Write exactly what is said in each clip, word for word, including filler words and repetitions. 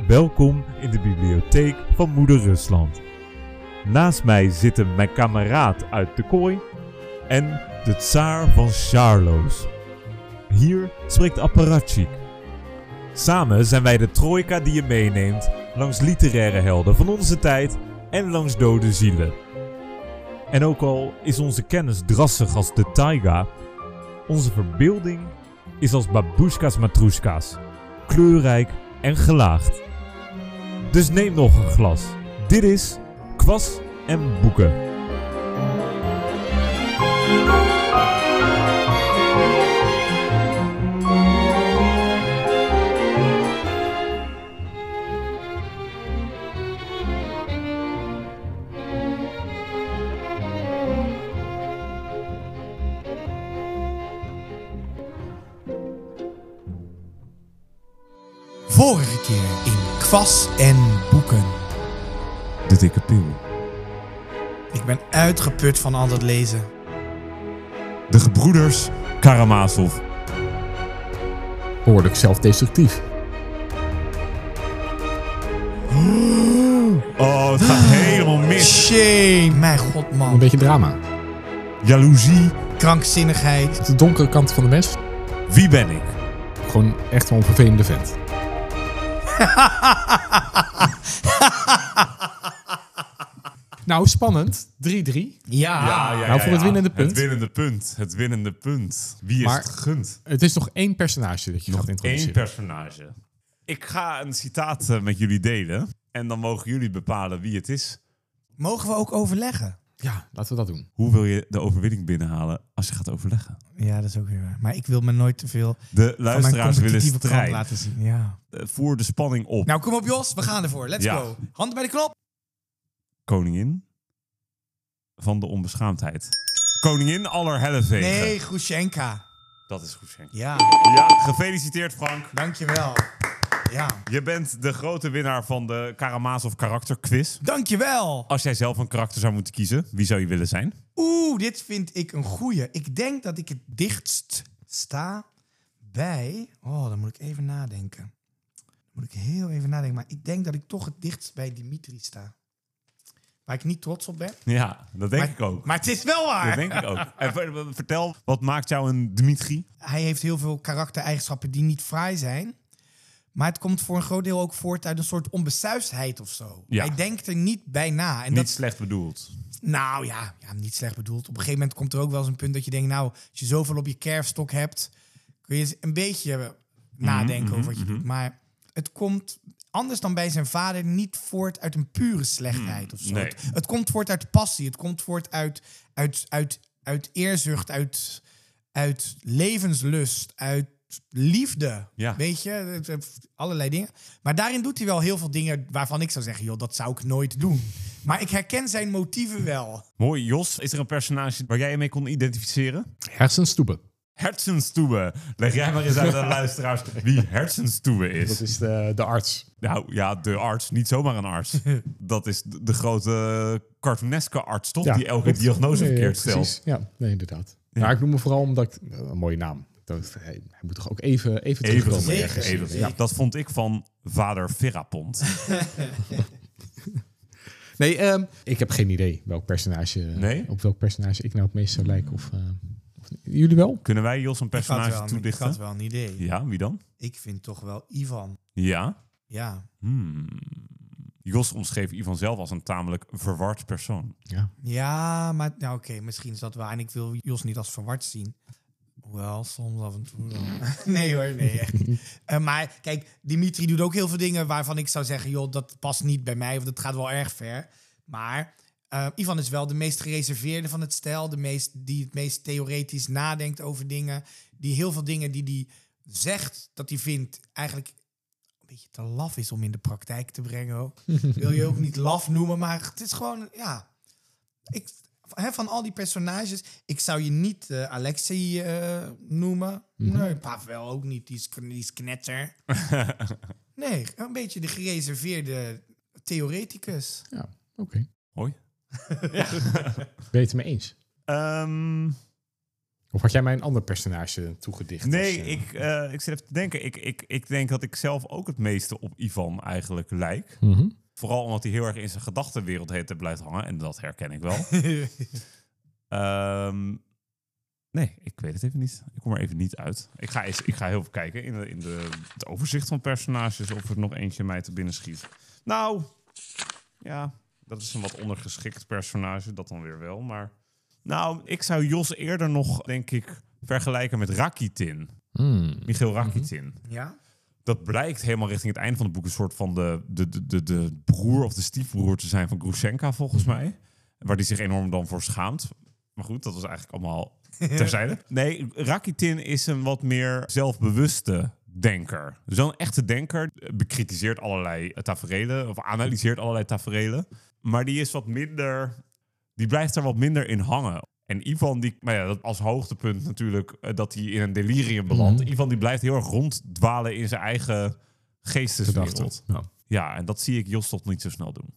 Welkom in de bibliotheek van Moeder Rusland. Naast mij zitten mijn kameraad uit de kooi en de tsaar van Charloes. Hier spreekt Apparatchik. Samen zijn wij de trojka die je meeneemt langs literaire helden van onze tijd en langs dode zielen. En ook al is onze kennis drassig als de taiga, onze verbeelding is als babushka's matroeska's, kleurrijk en gelaagd. Dus neem nog een glas. Dit is Kwast en Boeken. Vorige keer in Kwast en Boeken. De dikke pil. Ik ben uitgeput van al dat lezen. De gebroeders Karamazov. Behoorlijk zelfdestructief. Oh, het gaat helemaal mis. Shame. Mijn god, Een man. beetje drama. Jaloezie. Krankzinnigheid. De donkere kant van de mens. Wie ben ik? Gewoon echt wel een vervelende vent. Nou, spannend. drie drie. Ja. Nou, voor het winnende punt. Het winnende punt. Het winnende punt. Wie is Maar- het gegund? Het is nog één personage dat je gaat Eén introduceren. personage. Ik ga een citaat eh, met jullie delen. En dan mogen jullie bepalen wie het is. Mogen we ook overleggen? Ja, laten we dat doen. Hoe wil je de overwinning binnenhalen als je gaat overleggen? Ja, dat is ook weer waar. Maar ik wil me nooit te veel De van mijn luisteraars willen competitieve kant strijd. laten zien. Ja. Eh, Voer de spanning op. Nou, kom op Jos. We gaan ervoor. Let's Ja. go. Handen bij de knop. Koningin van de onbeschaamdheid. Koningin aller helle vegen. Nee, Grushenka. Dat is goed, Schenk. Ja, Ja, gefeliciteerd Frank. dankjewel. Ja, Je bent de grote winnaar van de Karamazov karakterquiz. dankjewel. Als jij zelf een karakter zou moeten kiezen, wie zou je willen zijn? Oeh, dit vind ik een goeie. Ik denk dat ik het dichtst sta bij... Oh, dan moet ik even nadenken. Dan moet ik heel even nadenken. Maar ik denk dat ik toch het dichtst bij Dimitri sta. Waar ik niet trots op ben. Ja, dat denk maar, ik ook. Maar het is wel waar. Dat denk ik ook. En ver- vertel, wat maakt jou een Dimitri? Hij heeft heel veel karaktereigenschappen die niet fraai zijn. Maar het komt voor een groot deel ook voort uit een soort onbesuisdheid of zo. Ja. Hij denkt er niet bij na. En Niet dat, slecht bedoeld. nou ja, ja, niet slecht bedoeld. Op een gegeven moment komt er ook wel eens een punt dat je denkt... nou, als je zoveel op je kerfstok hebt... kun je eens een beetje nadenken mhm, over wat je mhm. doet. Maar het komt, anders dan bij zijn vader... niet voort uit een pure slechtheid of zo. nee. Het, het komt voort uit passie. Het komt voort uit, uit, uit, uit eerzucht, uit, uit levenslust, uit liefde. Ja. Weet je, Het- het- allerlei dingen. Maar daarin doet hij wel heel veel dingen waarvan ik zou zeggen... joh, dat zou ik nooit doen. Maar ik herken zijn motieven wel. Mooi, Jos. Is er een personage waar jij je mee kon identificeren? Hersenstoepen. Hersenstoebe. Leg jij maar eens uit aan de luisteraars wie Hersenstoebe is. Dat is de, de arts. Nou ja, de arts. Niet zomaar een arts. Dat is de, de grote cartooneske arts, toch? Die elke klopt. diagnose Nee, verkeerd precies. stelt. Ja, nee, inderdaad. Ja. Maar ik noem me vooral omdat ik... Een mooie naam. Ik dacht, hij, hij moet toch ook even, even Even terugkomen gezegd, ergens. even gezegd. Ja. Dat vond ik van vader Verapont. Nee, ehm, ik heb geen idee welk personage, Nee? op welk personage ik nou het meest zou lijken. Of, uh, of jullie wel? Kunnen wij Jos een Ik had, personage wel, ik toedichten? had wel een idee. Ja, wie dan? Ik vind toch wel Ivan. Ja. Ja. Hmm. Jos omschreef Ivan zelf als een tamelijk verward persoon. Ja. Ja, maar nou, oké, misschien is dat waar. En ik wil Jos niet als verward zien. Hoewel, soms af en toe dan. Nee hoor, nee, echt niet. Uh, maar kijk, Dimitri doet ook heel veel dingen waarvan ik zou zeggen... joh, dat past niet bij mij of dat gaat wel erg ver. Maar uh, Ivan is wel de meest gereserveerde van het stel. De meest, die het meest theoretisch nadenkt over dingen. Die heel veel dingen die hij zegt dat hij vindt... eigenlijk een beetje te laf is om in de praktijk te brengen. Ook. Wil je ook niet laf noemen, maar het is gewoon... ja. Ik, hè, van al die personages... Ik zou je niet uh, Alexei uh, noemen. Mm-hmm. Nee, Pavel ook niet. Die is, die is knetter. Nee, een beetje de gereserveerde theoreticus. Ja, oké. Okay. Hoi. Ben je het er mee eens? Um, Of had jij mij een ander personage toegedicht? Nee, als, uh... ik, uh, ik zit even te denken. Ik, ik, ik denk dat ik zelf ook het meeste op Ivan eigenlijk lijk. Mm-hmm. Vooral omdat hij heel erg in zijn gedachtenwereld heet blijft hangen. En dat herken ik wel. um, nee, ik weet het even niet. Ik kom er even niet uit. Ik ga, eens, ik ga heel even kijken in, de, in de, het overzicht van personages... of er nog eentje mij te binnen schiet. Nou, ja, dat is een wat ondergeschikt personage. Dat dan weer wel, maar... Nou, ik zou Jos eerder nog, denk ik, vergelijken met Rakitin. Mm. Michiel Rakitin. Mm-hmm. Ja? Dat blijkt helemaal richting het einde van het boek... een soort van de, de, de, de, de broer of de stiefbroer te zijn van Grushenka, volgens mij. Waar die zich enorm dan voor schaamt. Maar goed, dat was eigenlijk allemaal terzijde. Nee, Rakitin is een wat meer zelfbewuste denker. Dus wel een echte denker. Bekritiseert allerlei taferelen, of analyseert allerlei taferelen. Maar die is wat minder... Die blijft er wat minder in hangen. En Ivan, die, maar ja, dat als hoogtepunt natuurlijk, uh, dat hij in een delirium belandt. Mm. Ivan die blijft heel erg ronddwalen in zijn eigen geesteswereld. Ja. ja, en dat zie ik Jos toch niet zo snel doen.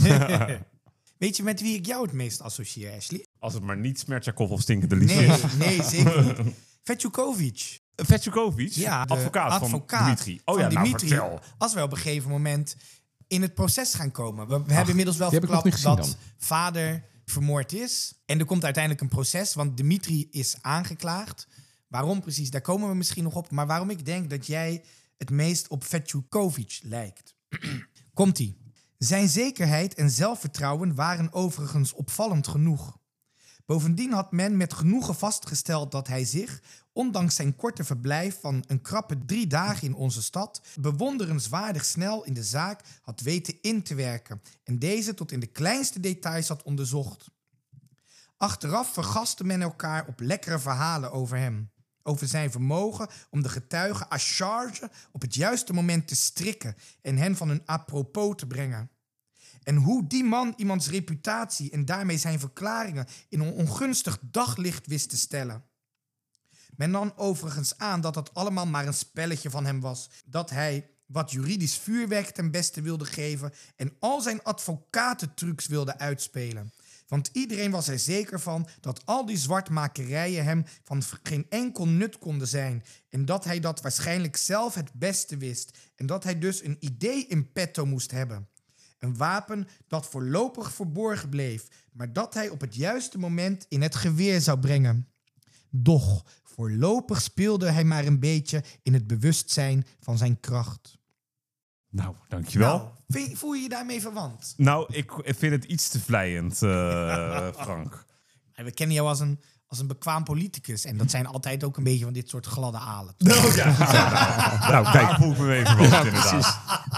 Weet je met wie ik jou het meest associeer, Ashley? Als het maar niet Smertjakov of Stinkende Liefde nee, is. Nee, zeker niet. Vetjukovic. Vetjukovic? Ja, advocaat, advocaat van Dimitri. Oh van ja, nou Dimitri, vertel. Als we op een gegeven moment in het proces gaan komen. We, we Ach, hebben inmiddels wel verklapt dat dan. vader... vermoord is. En er komt uiteindelijk een proces, want Dimitri is aangeklaagd. Waarom precies, daar komen we misschien nog op. Maar waarom ik denk dat jij het meest op Vetjukovic lijkt. Komt-ie. Zijn zekerheid en zelfvertrouwen waren overigens opvallend genoeg. Bovendien had men met genoegen vastgesteld dat hij zich, ondanks zijn korte verblijf van een krappe drie dagen in onze stad, bewonderenswaardig snel in de zaak had weten in te werken en deze tot in de kleinste details had onderzocht. Achteraf vergaste men elkaar op lekkere verhalen over hem, over zijn vermogen om de getuigen à charge op het juiste moment te strikken en hen van hun apropos te brengen. En hoe die man iemands reputatie en daarmee zijn verklaringen in een ongunstig daglicht wist te stellen. Men nam overigens aan dat dat allemaal maar een spelletje van hem was. Dat hij wat juridisch vuurwerk ten beste wilde geven en al zijn advocatentrucs wilde uitspelen. Want iedereen was er zeker van dat al die zwartmakerijen hem van geen enkel nut konden zijn. En dat hij dat waarschijnlijk zelf het beste wist. En dat hij dus een idee in petto moest hebben. Een wapen dat voorlopig verborgen bleef, maar dat hij op het juiste moment in het geweer zou brengen. Doch voorlopig speelde hij maar een beetje in het bewustzijn van zijn kracht. Nou, dankjewel. Nou, vind, voel je je daarmee verwant? Nou, ik vind het iets te vleiend, uh, Frank. We kennen jou als een, als een bekwaam politicus. En dat zijn altijd ook een beetje van dit soort gladde alen. Nou, ja, ja, nou, nou kijk, voel ik me even verwant, ja, inderdaad.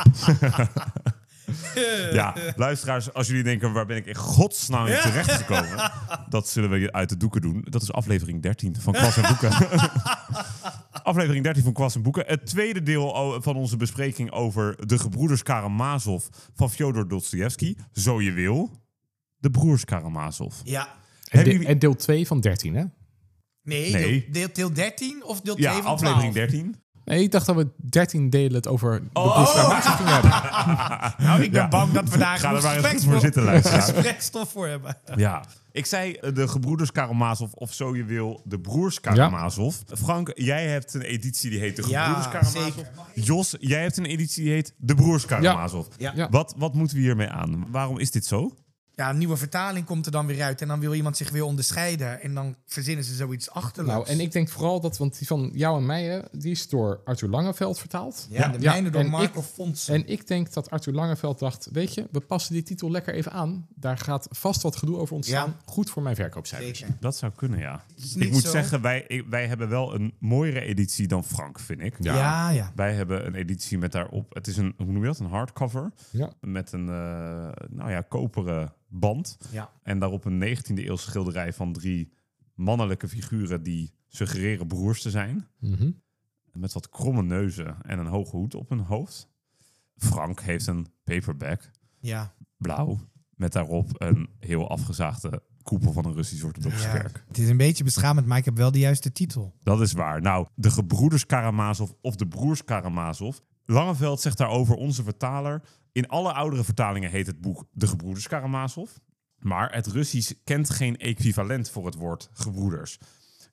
Ja, luisteraars, als jullie denken, waar ben ik in godsnaam in terecht gekomen? Dat zullen we uit de doeken doen. Dat is aflevering dertien van Kwast en Boeken. Aflevering dertien van Kwast en Boeken. Het tweede deel van onze bespreking over de gebroeders Karamazov van Fjodor Dostojevski. Zo je wil. De broers Karamazov. Ja. En, de, jullie... en deel twee van dertien, hè? Nee, nee. Deel, deel dertien of deel twee ja, van twaalf? aflevering dertien. Nee, ik dacht dat we dertien delen het over de oh, broers Karamazov gingen hebben. Nou, ik ben ja. bang dat we daar Ga er maar eens voor zitten luisteren. Gesprekstof voor hebben. Ja. Ik zei de gebroeders Karamazov, of zo je wil, de broers Karamazov. Ja. Frank, jij hebt een editie die heet de gebroeders ja, Karamazov. Zeker. Jos, jij hebt een editie die heet de broers Karamazov. Ja. Ja. Wat, wat moeten we hiermee aan? Waarom is dit zo? Ja, een nieuwe vertaling komt er dan weer uit. En dan wil iemand zich weer onderscheiden. En dan verzinnen ze zoiets achterloos. Nou, en ik denk vooral dat, want die van jou en mij, die is door Arthur Langeveld vertaald. Ja, de ja. mijne door en Marco ik, Fonsen. En ik denk dat Arthur Langeveld dacht, weet je, we passen die titel lekker even aan. Daar gaat vast wat gedoe over ontstaan. Ja. Goed voor mijn verkoopcijfers. Dat zou kunnen, ja. Ik moet zo. zeggen, wij, wij hebben wel een mooiere editie dan Frank, vind ik. Ja. Ja, ja. Wij hebben een editie met daarop, het is een, hoe noem je dat, een hardcover. Ja. Met een, uh, nou ja, koperen band. Ja. En daarop een negentiende eeuwse schilderij van drie mannelijke figuren die suggereren broers te zijn. Mm-hmm. Met wat kromme neuzen en een hoge hoed op hun hoofd. Frank heeft een paperback. Ja. Blauw. Met daarop een heel afgezaagde koepel van een Russisch-orthodoxe ja. kerk. Het is een beetje beschamend, maar ik heb wel de juiste titel. Dat is waar. Nou, de gebroeders Karamazov of de broers Karamazov. Langeveld zegt daarover, onze vertaler. In alle oudere vertalingen heet het boek De Gebroeders Karamazov. Maar het Russisch kent geen equivalent voor het woord gebroeders.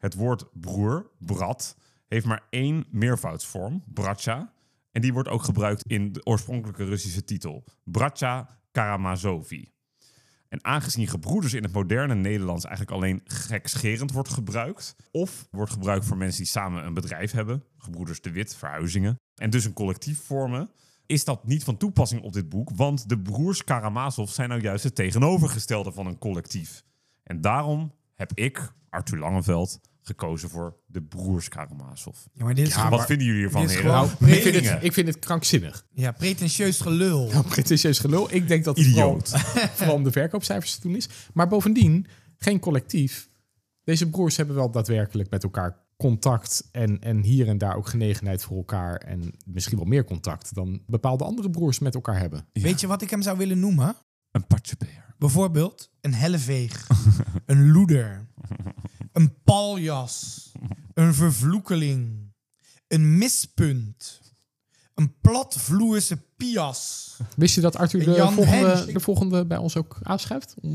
Het woord broer, brat, heeft maar één meervoudsvorm, bratja. En die wordt ook gebruikt in de oorspronkelijke Russische titel. Bratja Karamazovi. En aangezien gebroeders in het moderne Nederlands eigenlijk alleen gekscherend wordt gebruikt, of wordt gebruikt voor mensen die samen een bedrijf hebben, gebroeders de Wit, verhuizingen, en dus een collectief vormen, is dat niet van toepassing op dit boek, want de broers Karamazov zijn nou juist het tegenovergestelde van een collectief. En daarom heb ik, Arthur Langeveld, gekozen voor de broers Karamazov. Ja, maar dit is Ja, gewoon- wat vinden jullie hiervan, dit is heren? gewoon- Nou, Ik vind, meningen. het, ik vind het krankzinnig. ja, pretentieus gelul. Nou, pretentieus gelul. Ik denk dat het Idioot. vooral, vooral om de verkoopcijfers te doen is. Maar bovendien, geen collectief. Deze broers hebben wel daadwerkelijk met elkaar contact en, en hier en daar ook genegenheid voor elkaar en misschien wel meer contact dan bepaalde andere broers met elkaar hebben. Ja. Weet je wat ik hem zou willen noemen? Een patjebeer. Bijvoorbeeld een helleveeg, een loeder, een paljas, een vervloekeling, een mispunt, een platvloerse pias. Wist je dat Arthur de Jan volgende, Hensing. de volgende bij ons ook aanschuift? Om-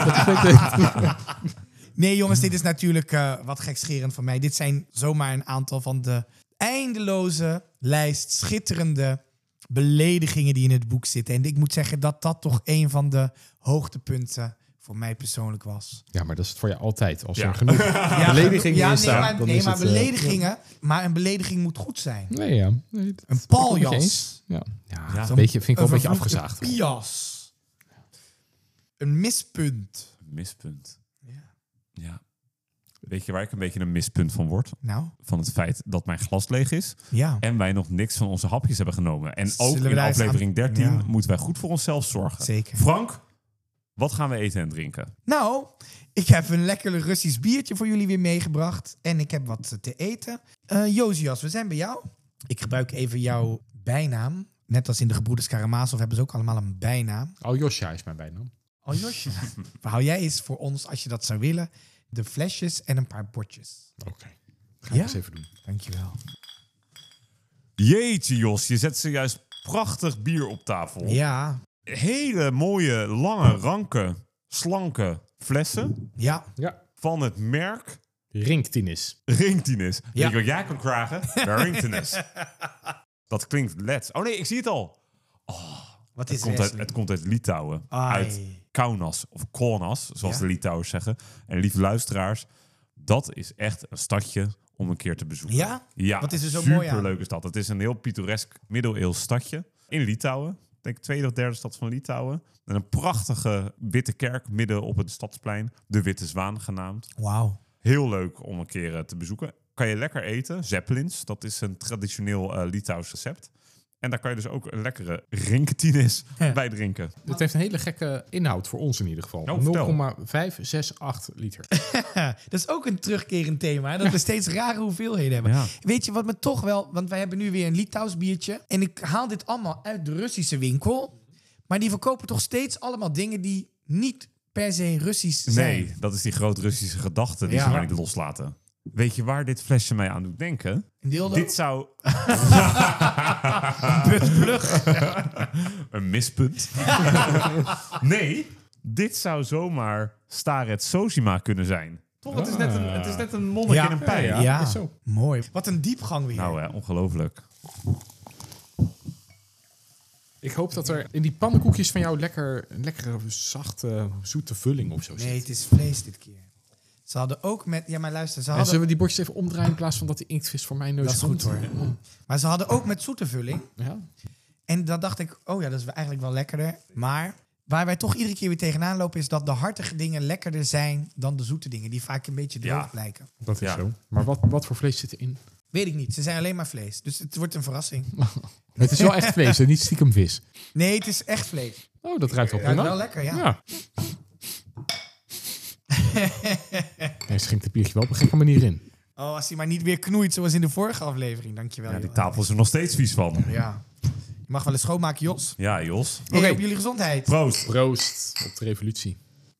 Nee jongens, dit is natuurlijk uh, wat gekscherend van mij. Dit zijn zomaar een aantal van de eindeloze lijst schitterende beledigingen die in het boek zitten. En ik moet zeggen dat dat toch een van de hoogtepunten voor mij persoonlijk was. Ja, maar dat is het voor je altijd. Als Ja. er genoeg Ja, beledigingen ja, in nee, staan, maar, dan nee, is maar het... eh, beledigingen. Maar een belediging moet goed zijn. Nee, ja. Nee, dat Een ben ik ook met je eens. paljas. Ja, ja, Ja. een beetje, vind ik wel een beetje vervloekte afgezaagd. pias. Een mispunt. Mispunt. Ja. Ja. Weet je waar ik een beetje een mispunt van word? Nou, Van het feit dat mijn glas leeg is ja. en wij nog niks van onze hapjes hebben genomen. En Zullen ook we in daar eens aflevering aan- dertien Ja. moeten wij goed voor onszelf zorgen. Zeker. Frank, wat gaan we eten en drinken? Nou, ik heb een lekker Russisch biertje voor jullie weer meegebracht. En ik heb wat te eten. Uh, Josias, we zijn bij jou. Ik gebruik even jouw bijnaam. Net als in de gebroeders Karamazov hebben ze ook allemaal een bijnaam. Oh, Josja is mijn bijnaam. Oh, Josje. Hou jij eens voor ons, als je dat zou willen, de flesjes en een paar bordjes. Oké. Ga Ja? ik eens even doen. Dankjewel. Jeetje Jos, je zet zojuist prachtig bier op tafel. Ja, Hele mooie, lange, ranke, slanke flessen ja. Ja. van het merk Ringtinis. Ringtinis. Ja. Weet je wat jij kan krijgen? Ringtinis. Dat klinkt let. Oh nee, ik zie het al. Wat Het is komt, uit, Wesley? het komt uit Litouwen. Ai. Uit Kaunas of Kaunas, zoals Ja. de Litouwers zeggen. En lieve luisteraars, dat is echt een stadje om een keer te bezoeken. Ja? Ja, Wat is er zo mooi aan? superleuke stad. Het is een heel pittoresk middeleeuws stadje in Litouwen. Ik denk tweede of derde stad van Litouwen. En een prachtige witte kerk midden op het stadsplein. De Witte Zwaan genaamd. Wauw. Heel leuk om een keer eh, te bezoeken. Kan je lekker eten. Zeppelins, dat is een traditioneel eh Litouws recept. En daar kan je dus ook een lekkere Ringtinis bij drinken. Het heeft een hele gekke inhoud voor ons in ieder geval. Oh, vertel. nul komma vijf zes acht liter. Dat is ook een terugkerend thema. Hè? Dat we steeds rare hoeveelheden hebben. Ja. Weet je wat me toch wel... Want wij hebben nu weer een Litouws biertje. En ik haal dit allemaal uit de Russische winkel. Maar die verkopen toch steeds allemaal dingen die niet per se Russisch zijn. Nee, dat is die groot Russische gedachte die Ja. ze maar niet loslaten. Weet je waar dit flesje mij aan doet denken? Een dildo? Dit zou Buttplug. een mispunt. Nee, dit zou zomaar Staret Sosima kunnen zijn. Toch? Het is net een, het is net een monnik Ja. in een pijn. Ja, Ja, is zo. mooi. Wat een diepgang weer. Nou, hè, ongelooflijk. Ik hoop dat er in die pannenkoekjes van jou lekker, een lekkere, zachte, zoete vulling of zo zit. nee, het is vlees dit keer. Ze hadden ook met... Ja, maar luister, ze En hadden... zullen we die bordjes even omdraaien in plaats van dat die inktvis voor mijn neus Dat is goed komt? hoor. Maar ze hadden ook met zoete vulling. Ja. En dan dacht ik, oh ja, dat is eigenlijk wel lekkerder. Maar waar wij toch iedere keer weer tegenaan lopen... is dat de hartige dingen lekkerder zijn dan de zoete dingen. Die vaak een beetje droog Ja. lijken. Dat is Ja. zo. Maar wat, wat voor vlees zit erin? Weet ik niet. Ze zijn alleen maar vlees. Dus het wordt een verrassing. Het is wel echt vlees en niet stiekem vis. Nee, het is echt vlees. Oh, dat ruikt wel Ruikt prima. wel lekker, ja. Ja. Hij schenkt het biertje wel op een gekke manier in. Oh, als hij maar niet weer knoeit zoals in de vorige aflevering. Dankjewel. Ja, die joh. tafel is er nog steeds vies van. Ja. Je mag wel eens schoonmaken, Jos. Ja, Jos. Hey, Oké. op jullie gezondheid. Proost. Proost op de revolutie.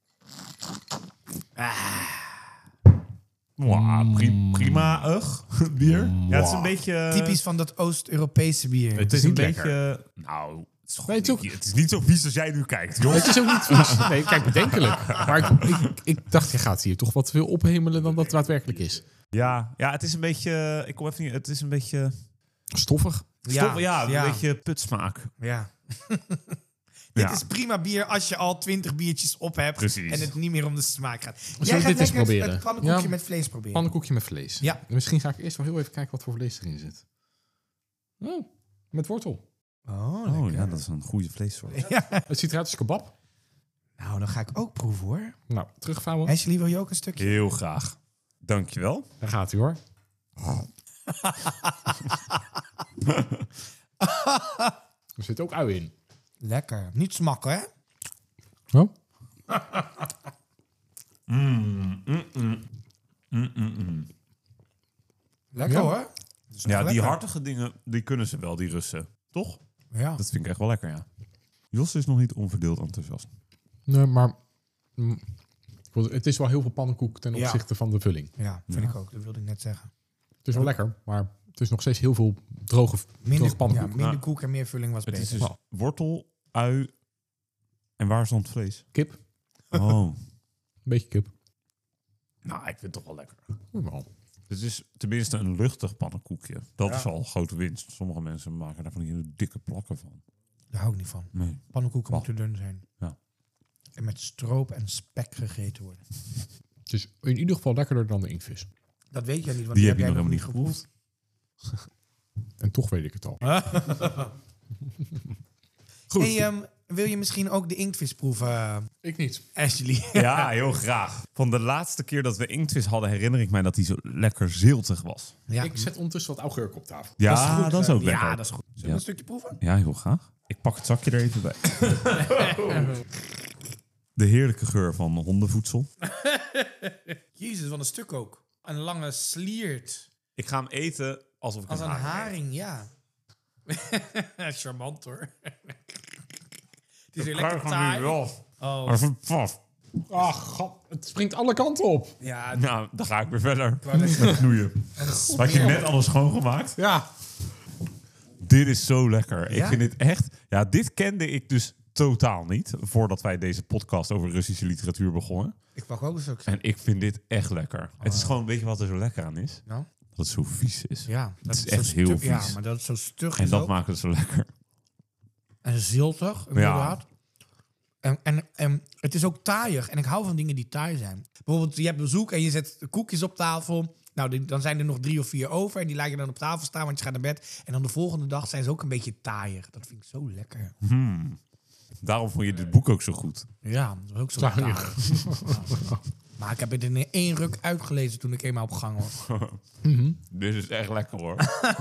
Mwah, pri- prima-ug bier. Ja, het is een beetje... Typisch van dat Oost-Europese bier. Het is, is een niet beetje... Nou, het is, toch Nee, het is niet- het is niet zo vies als jij nu kijkt, Jos. Het is ook niet vies. Nee, kijk, bedenkelijk. Maar ik, ik, ik dacht, je gaat hier toch wat veel ophemelen dan dat daadwerkelijk is. Ja, ja, het is een beetje... Ik kom even niet... Het is een beetje... Stoffig. Stof, ja, een ja. beetje putsmaak. Ja. Dit Ja. is prima bier als je al twintig biertjes op hebt. Precies. En het niet meer om de smaak gaat. we Jij dit gaat eens lekker proberen? het pannenkoekje Ja. met vlees proberen. Pannenkoekje met vlees. Ja. Misschien ga ik eerst wel heel even kijken wat voor vlees erin zit. Oh, met wortel. Oh, Oh ja, dat is een goede vleessoort. Het ziet eruit als kebab. Nou, dan ga ik ook proeven hoor. Nou, terugvouwen. Ashley, wil je ook een stukje? Heel graag. Dankjewel. Daar gaat hij hoor. Er zit ook ui in. Lekker. Niet smakken, hè? Oh? Lekker Ja. hoor. Dat is Ja, echt die lekker. hartige dingen, die kunnen ze wel, die Russen. Toch? Ja. Dat vind ik echt wel lekker, ja. Jos is nog niet onverdeeld enthousiast. Nee, maar mm, het is wel heel veel pannenkoek ten Ja. opzichte van de vulling. Ja, vind Ja. ik ook. Dat wilde ik net zeggen. Het is wel lekker, maar het is nog steeds heel veel droge, Minder, droge ja, pannenkoek. minder Ja. koek en meer vulling was Het beter. is dus wortel, ui en waar is dan het vlees? Kip, Oh. een beetje kip. Nou, ik vind het toch wel lekker. Wel. Het is tenminste een luchtig pannenkoekje. Dat Ja. is al grote winst. Sommige mensen maken daar van die hele dikke plakken van. Daar hou ik niet van. Nee. Pannenkoeken Oh. moeten dun zijn. Ja. En met stroop en spek gegeten worden. Het is in ieder geval lekkerder dan de inktvis. Dat weet jij niet, want Die die, heb je jij nog helemaal niet geproefd. En toch weet ik het al. Goed. Hey, ehm, wil je misschien ook de inktvis proeven, uh, Ik niet. Ashley? Ja, heel graag. Van de laatste keer dat we inktvis hadden, herinner ik mij dat hij zo lekker ziltig was. Ja, Ik zet ondertussen wat augurk op tafel. Ja, dat is, goed, dat is eh, ook lekker. Ja, dat is goed. Zullen we Ja. een stukje proeven? Ja, heel graag. Ik pak het zakje er even bij. De heerlijke geur van hondenvoedsel. Jezus, wat een stuk ook. Een lange sliert. Ik ga hem eten alsof ik Als een haring haring, ja. Charmant hoor. Het is weer eet. lekker taai. Oh, Even paf. Ach, god, het springt alle kanten op. ja. Nou, dan ga ik weer verder. wou net- Met knoeien. en het Had je net alles schoongemaakt? Ja. Dit is zo lekker. Ik Ja? vind dit echt... Ja, dit kende ik dus totaal niet. Voordat wij deze podcast over Russische literatuur begonnen. Ik pak ook een stukje. En ik vind dit echt lekker. Het is gewoon, weet je wat er zo lekker aan is? Nou, Dat het zo vies is. ja. Dat is zo echt heel stug- Ja, vies. maar dat het zo stug En is dat ook. maakt het zo lekker. En ziltig, inderdaad. En, en, en het is ook taaiig. En ik hou van dingen die taai zijn. Bijvoorbeeld, je hebt bezoek en je zet koekjes op tafel. Nou, die- dan zijn er nog drie of vier over. En die laat je dan op tafel staan, want je gaat naar bed. En dan de volgende dag zijn ze ook een beetje taaiig. Dat vind ik zo lekker. Hmm. Daarom vond je dit boek ook zo goed. Ja, dat was ook zo Taaiig. taaiig. Ja. Maar ik heb het in één ruk uitgelezen toen ik eenmaal op gang was. Dit is echt lekker hoor.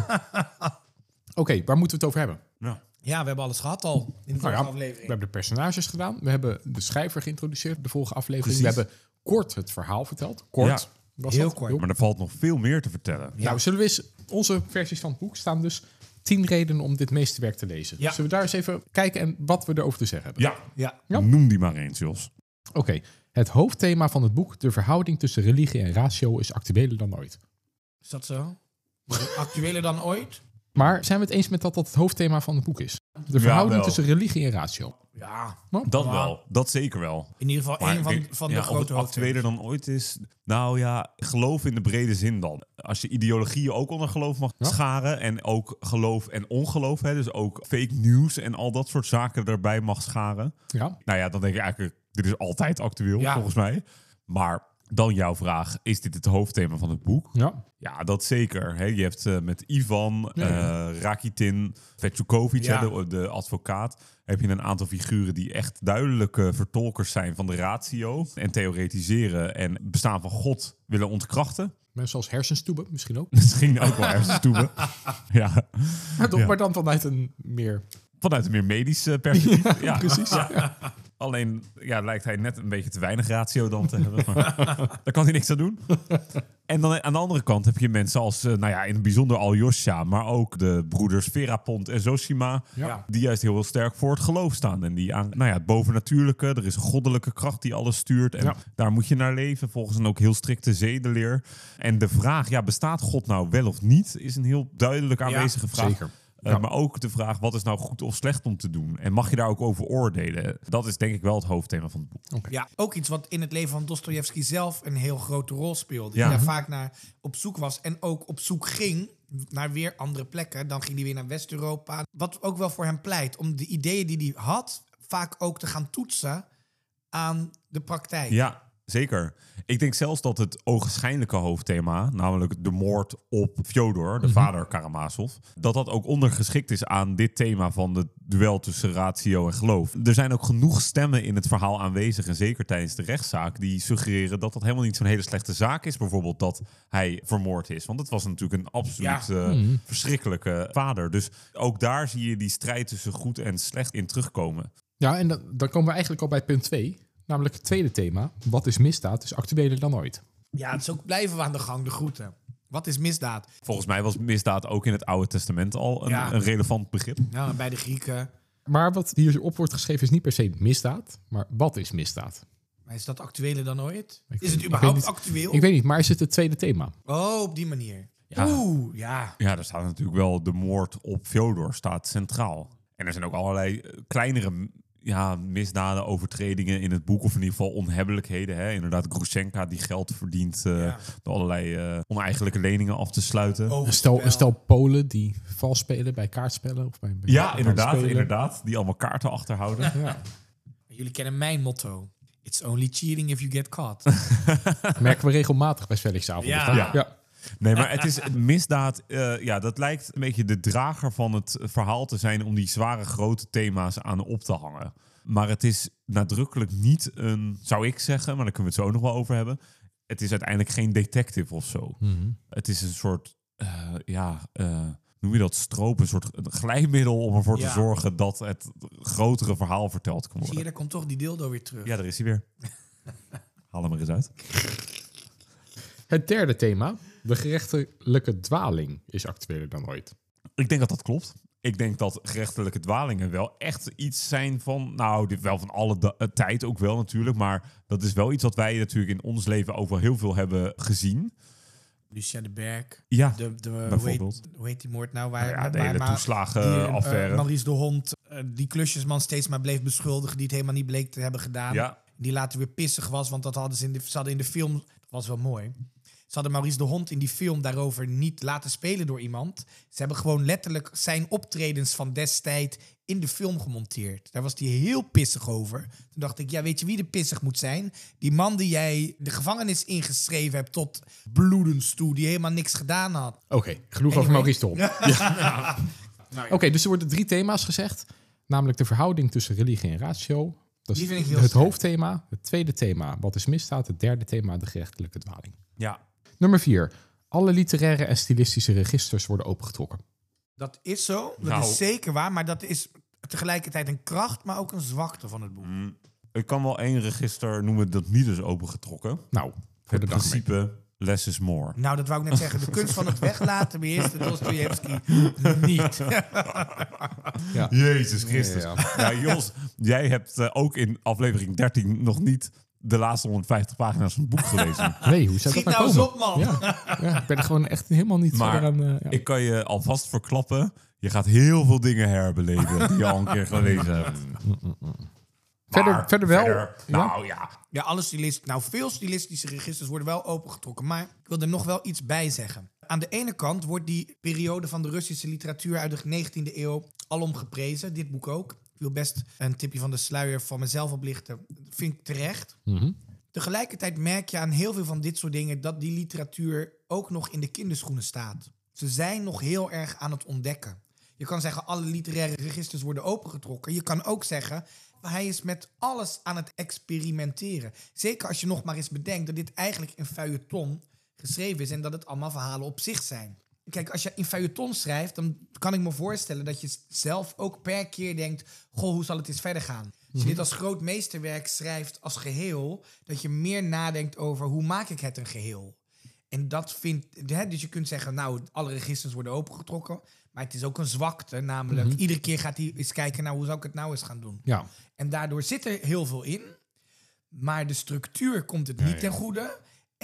Oké, waar moeten we het over hebben? Nou, Ja, we hebben alles gehad al in de Nou vorige ja, we aflevering. hebben de personages gedaan. We hebben de schrijver geïntroduceerd, de vorige aflevering. Precies. We hebben kort het verhaal verteld. Kort. Ja, was heel dat? kort. maar er valt nog veel meer te vertellen. Ja. Nou, zullen we eens... Onze versies van het boek staan dus tien redenen om dit meesterwerk te lezen. Ja. Zullen we daar eens even kijken en wat we erover te zeggen hebben? Ja, Ja, Ja. noem die maar eens, Jos. Oké, het hoofdthema van het boek, de verhouding tussen religie en ratio, is actueler dan ooit. is dat zo? Actueler dan ooit? Maar zijn we het eens met dat dat het hoofdthema van het boek is? De verhouding wel. tussen religie en ratio. Ja, Dat Ja. wel, dat zeker wel. in ieder geval Maar één van, ik- van ja, de of grote het actueler hoofdthema's. dan ooit is. Nou ja, geloof in de brede zin dan. Als je ideologieën ook onder geloof mag Ja. scharen. En ook geloof en ongeloof. Hè, dus ook fake news en al dat soort zaken erbij mag scharen. Ja, Nou ja, dan denk je eigenlijk, dit is altijd actueel Ja. volgens mij. Maar dan jouw vraag, is dit het hoofdthema van het boek? ja. Ja, dat zeker. Hè. Je hebt eh, met Ivan, Ja, ja. eh, Rakitin, Vetjokovic, Ja. hè, de, de advocaat. Heb je een aantal figuren die echt duidelijke vertolkers zijn van de ratio. En theoretiseren en het bestaan van God willen ontkrachten. Mensen als hersenstoeben misschien ook. Misschien ook wel hersenstoeben. Ja, Maar, toch, Ja. maar dan vanuit een meer... vanuit een meer medisch eh, perspectief. Ja, Precies. Ja. Alleen ja, lijkt hij net een beetje te weinig ratio dan te hebben. Maar daar kan hij niks aan doen. En dan aan de andere kant heb je mensen als, eh, nou ja, in het bijzonder Aljosha, maar ook de broeders Verapont en Zosima, Ja. die juist heel sterk voor het geloof staan. En die aan, nou ja, het bovennatuurlijke, er is een goddelijke kracht die alles stuurt. En Ja. daar moet je naar leven, volgens een ook heel strikte zedeleer. En de vraag, ja, bestaat God nou wel of niet, is een heel duidelijk aanwezige vraag. Zeker. Uh, Ja. Maar ook de vraag, wat is nou goed of slecht om te doen? En mag je daar ook over oordelen? Dat is denk ik wel het hoofdthema van het boek. Ja, ook iets wat in het leven van Dostojevski zelf een heel grote rol speelde. Ja. Die daar vaak naar op zoek was en ook op zoek ging naar weer andere plekken. Dan ging hij weer naar West-Europa. Wat ook wel voor hem pleit, om de ideeën die hij had vaak ook te gaan toetsen aan de praktijk. Ja, zeker. Ik denk zelfs dat het ogenschijnlijke hoofdthema, namelijk de moord op Fjodor, de vader Karamazov, dat dat ook ondergeschikt is aan dit thema van het duel tussen ratio en geloof. Er zijn ook genoeg stemmen in het verhaal aanwezig, en zeker tijdens de rechtszaak, die suggereren dat dat helemaal niet zo'n hele slechte zaak is, bijvoorbeeld dat hij vermoord is. Want het was natuurlijk een absoluut Ja. eh, verschrikkelijke vader. Dus ook daar zie je die strijd tussen goed en slecht in terugkomen. Ja, en dan, dan komen we eigenlijk al bij punt twee. Namelijk het tweede thema. Wat is misdaad? Is actueler dan ooit. Ja, het is ook blijven we aan de gang, de groeten. Wat is misdaad? Volgens mij was misdaad ook in het Oude Testament al een, Ja. een relevant begrip. Ja, bij de Grieken. Maar wat hierop wordt geschreven is niet per se misdaad. Maar wat is misdaad? Maar is dat actueler dan ooit? Ik Is weet- het ik überhaupt weet niet. actueel? Ik weet niet, maar is het het tweede thema? Oh, op die manier. Ja. Oeh, ja. Ja, daar staat natuurlijk wel de moord op Fjodor staat centraal. En er zijn ook allerlei eh, kleinere ja, misdaden, overtredingen in het boek. Of in ieder geval onhebbelijkheden. Hè? Inderdaad, Grushenka die geld verdient eh, Ja. door allerlei eh, oneigenlijke leningen af te sluiten. Een stel, een stel Polen die vals spelen bij kaartspellen. Of bij, bij Ja, bij inderdaad, spelen. inderdaad. Die allemaal kaarten achterhouden. Ja. Jullie kennen mijn motto. It's only cheating if you get caught. Merken we regelmatig bij spellingsavonden. Ja. hè? Ja. ja. Nee, maar het is misdaad. eh, ja, dat lijkt een beetje de drager van het verhaal te zijn om die zware grote thema's aan op te hangen. Maar het is nadrukkelijk niet een, zou ik zeggen, maar daar kunnen we het zo nog wel over hebben. Het is uiteindelijk geen detective of zo. Mhm. Het is een soort, eh, ja, eh, noem je dat, stroop, een soort glijmiddel om ervoor Ja. te zorgen dat het grotere verhaal verteld kan Zie je, worden. daar komt toch die dildo weer terug. Ja, daar is hij weer. Haal hem er eens uit. Het derde thema. De gerechtelijke dwaling is actueler dan ooit. Ik denk dat dat klopt. Ik denk dat gerechtelijke dwalingen wel echt iets zijn van, nou, dit wel van alle da- eh, tijd ook wel natuurlijk, maar dat is wel iets wat wij natuurlijk in ons leven ook wel heel veel hebben gezien. Lucia de Berg. Ja, De, de, hoe, heet, bijvoorbeeld. hoe heet die moord nou? Waar, Nou ja, de waar hele Ma- die, eh, toeslagenaffaire. Maurice de Hond, eh, die klusjesman steeds maar bleef beschuldigen, die het helemaal niet bleek te hebben gedaan. Ja. Die later weer pissig was, want dat hadden ze in de, ze hadden in de film, dat was wel mooi. Ze hadden Maurice de Hond in die film daarover niet laten spelen door iemand. Ze hebben gewoon letterlijk zijn optredens van destijds in de film gemonteerd. Daar was hij heel pissig over. Toen dacht ik, ja, weet je wie de pissig moet zijn? Die man die jij de gevangenis ingeschreven hebt tot bloedens toe, die helemaal niks gedaan had. Oké, genoeg over Anyway. Maurice de Hond. Ja. Oké, dus er worden drie thema's gezegd. Namelijk de verhouding tussen religie en ratio. Dat is Die vind ik heel het sterk. hoofdthema. Het tweede thema, wat is misdaad? Het derde thema, de gerechtelijke dwaling. Ja. Nummer vier. Alle literaire en stilistische registers worden opengetrokken. Dat is zo, dat Nou. is zeker waar, maar dat is tegelijkertijd een kracht, maar ook een zwakte van het boek. Ik kan wel één register noemen dat niet is opengetrokken. Nou, voor Het de dag mee. principe less is more. Nou, dat wou ik net zeggen. De kunst van het weglaten beheerste Dostojevski niet. Ja. Jezus Christus. Ja, Ja, Jos, jij hebt eh, ook in aflevering dertien nog niet de laatste honderdvijftig pagina's van het boek gelezen. Nee, hoe zou Schiet dat nou nou eens komen? op, man. Ja, ja, ik ben er gewoon echt helemaal niet Maar verder aan... eh, ja. ik kan je alvast verklappen, je gaat heel veel dingen herbeleven die je al een keer gelezen hebt. verder, Maar verder wel... verder, ja? nou ja. Ja, alle stilist, nou, veel stilistische registers worden wel opengetrokken. Maar ik wil er nog wel iets bij zeggen. Aan de ene kant wordt die periode van de Russische literatuur uit de negentiende eeuw alom geprezen. Dit boek ook. Ik wil best een tipje van de sluier van mezelf oplichten. Dat vind ik terecht. Mhm. Tegelijkertijd merk je aan heel veel van dit soort dingen dat die literatuur ook nog in de kinderschoenen staat. Ze zijn nog heel erg aan het ontdekken. Je kan zeggen, alle literaire registers worden opengetrokken. Je kan ook zeggen, hij is met alles aan het experimenteren. Zeker als je nog maar eens bedenkt dat dit eigenlijk in feuilleton geschreven is en dat het allemaal verhalen op zich zijn. Kijk, als je in feuilleton schrijft, dan kan ik me voorstellen dat je zelf ook per keer denkt, goh, hoe zal het eens verder gaan? Als je dit als groot meesterwerk schrijft als geheel, dat je meer nadenkt over hoe maak ik het een geheel? En dat vindt, hè, dus je kunt zeggen, nou, alle registers worden opengetrokken, maar het is ook een zwakte, namelijk iedere keer gaat hij eens kijken, nou, hoe zou ik het nou eens gaan doen? Ja. En daardoor zit er heel veel in, maar de structuur komt het niet ten goede.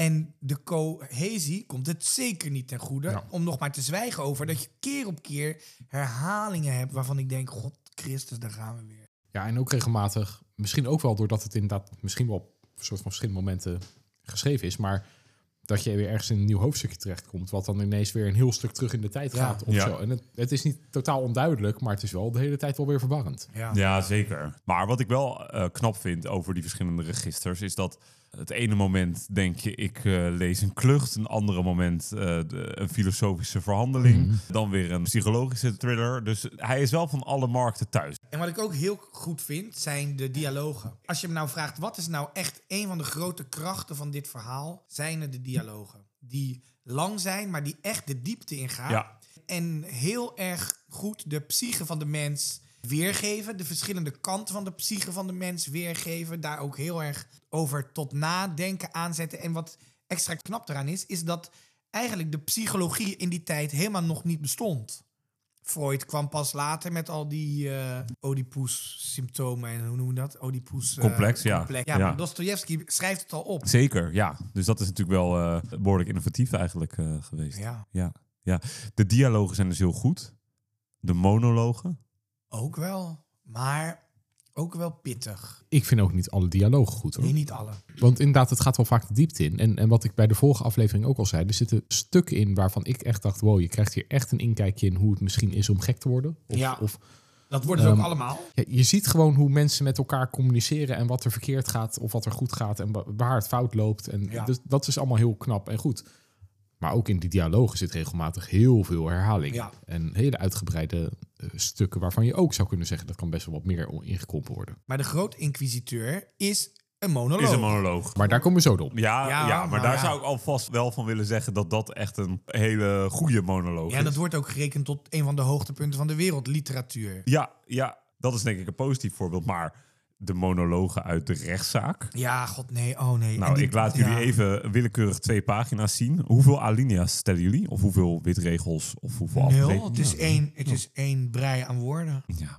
En de cohesie komt het zeker niet ten goede. Ja. Om nog maar te zwijgen over dat je keer op keer herhalingen hebt waarvan ik denk, God Christus, daar gaan we weer. Ja, en ook regelmatig, misschien ook wel doordat het inderdaad misschien wel op een soort van verschillende momenten geschreven is, maar dat je weer ergens in een nieuw hoofdstukje terechtkomt, wat dan ineens weer een heel stuk terug in de tijd Ja. gaat of Ja. zo. En het, het is niet totaal onduidelijk, maar het is wel de hele tijd wel weer verwarrend. Ja. Ja, zeker. Maar wat ik wel uh, knap vind over die verschillende registers is dat het ene moment denk je, ik uh, lees een klucht. Een andere moment uh, de, een filosofische verhandeling. Mm. Dan weer een psychologische thriller. Dus hij is wel van alle markten thuis. En wat ik ook heel goed vind, zijn de dialogen. Als je me nou vraagt, wat is nou echt een van de grote krachten van dit verhaal? Zijn het de dialogen. Die lang zijn, maar die echt de diepte ingaan. Ja. En heel erg goed de psyche van de mens weergeven. De verschillende kanten van de psyche van de mens weergeven. Daar ook heel erg over tot nadenken aanzetten. En wat extra knap eraan is, is dat eigenlijk de psychologie in die tijd helemaal nog niet bestond. Freud kwam pas later met al die uh, Oedipus-symptomen en hoe noemen we dat? Oedipus... Uh, Complex, ja. complex. Ja, Ja. maar Dostojevski schrijft het al op. Zeker, ja. Dus dat is natuurlijk wel uh, behoorlijk innovatief eigenlijk uh, geweest. Ja, Ja, ja. De dialogen zijn dus heel goed. De monologen. ook wel. Maar ook wel pittig. Ik vind ook niet alle dialogen goed, hoor. Nee, niet alle. Want inderdaad, het gaat wel vaak de diepte in. En, en wat ik bij de vorige aflevering ook al zei, er zitten stukken in waarvan ik echt dacht, wow, je krijgt hier echt een inkijkje in hoe het misschien is om gek te worden. Of, Ja. of Dat worden ze Um, ook allemaal. ja, je ziet gewoon hoe mensen met elkaar communiceren en wat er verkeerd gaat of wat er goed gaat en wa- waar het fout loopt. En Ja. dus, dat is allemaal heel knap en goed. Maar ook in die dialogen zit regelmatig heel veel herhaling. Ja. En hele uitgebreide uh, stukken waarvan je ook zou kunnen zeggen dat kan best wel wat meer ingekrompen worden. Maar de groot-inquisiteur is een monoloog. Is een monoloog. Maar daar komen we zo op. Ja, Ja, ja, maar maar daar ja. zou ik alvast wel van willen zeggen dat dat echt een hele goede monoloog Ja, is. dat wordt ook gerekend tot een van de hoogtepunten van de wereldliteratuur. Ja, ja, dat is denk ik een positief voorbeeld. Maar de monologen uit de rechtszaak. Ja, god nee, oh nee. Nou, En die- ik laat ja. jullie even willekeurig twee pagina's zien. Hoeveel alinea's stellen jullie? Of hoeveel witregels? Of hoeveel Nul, afleveringen? het is, Ja. één, het is één brei aan woorden. Ja.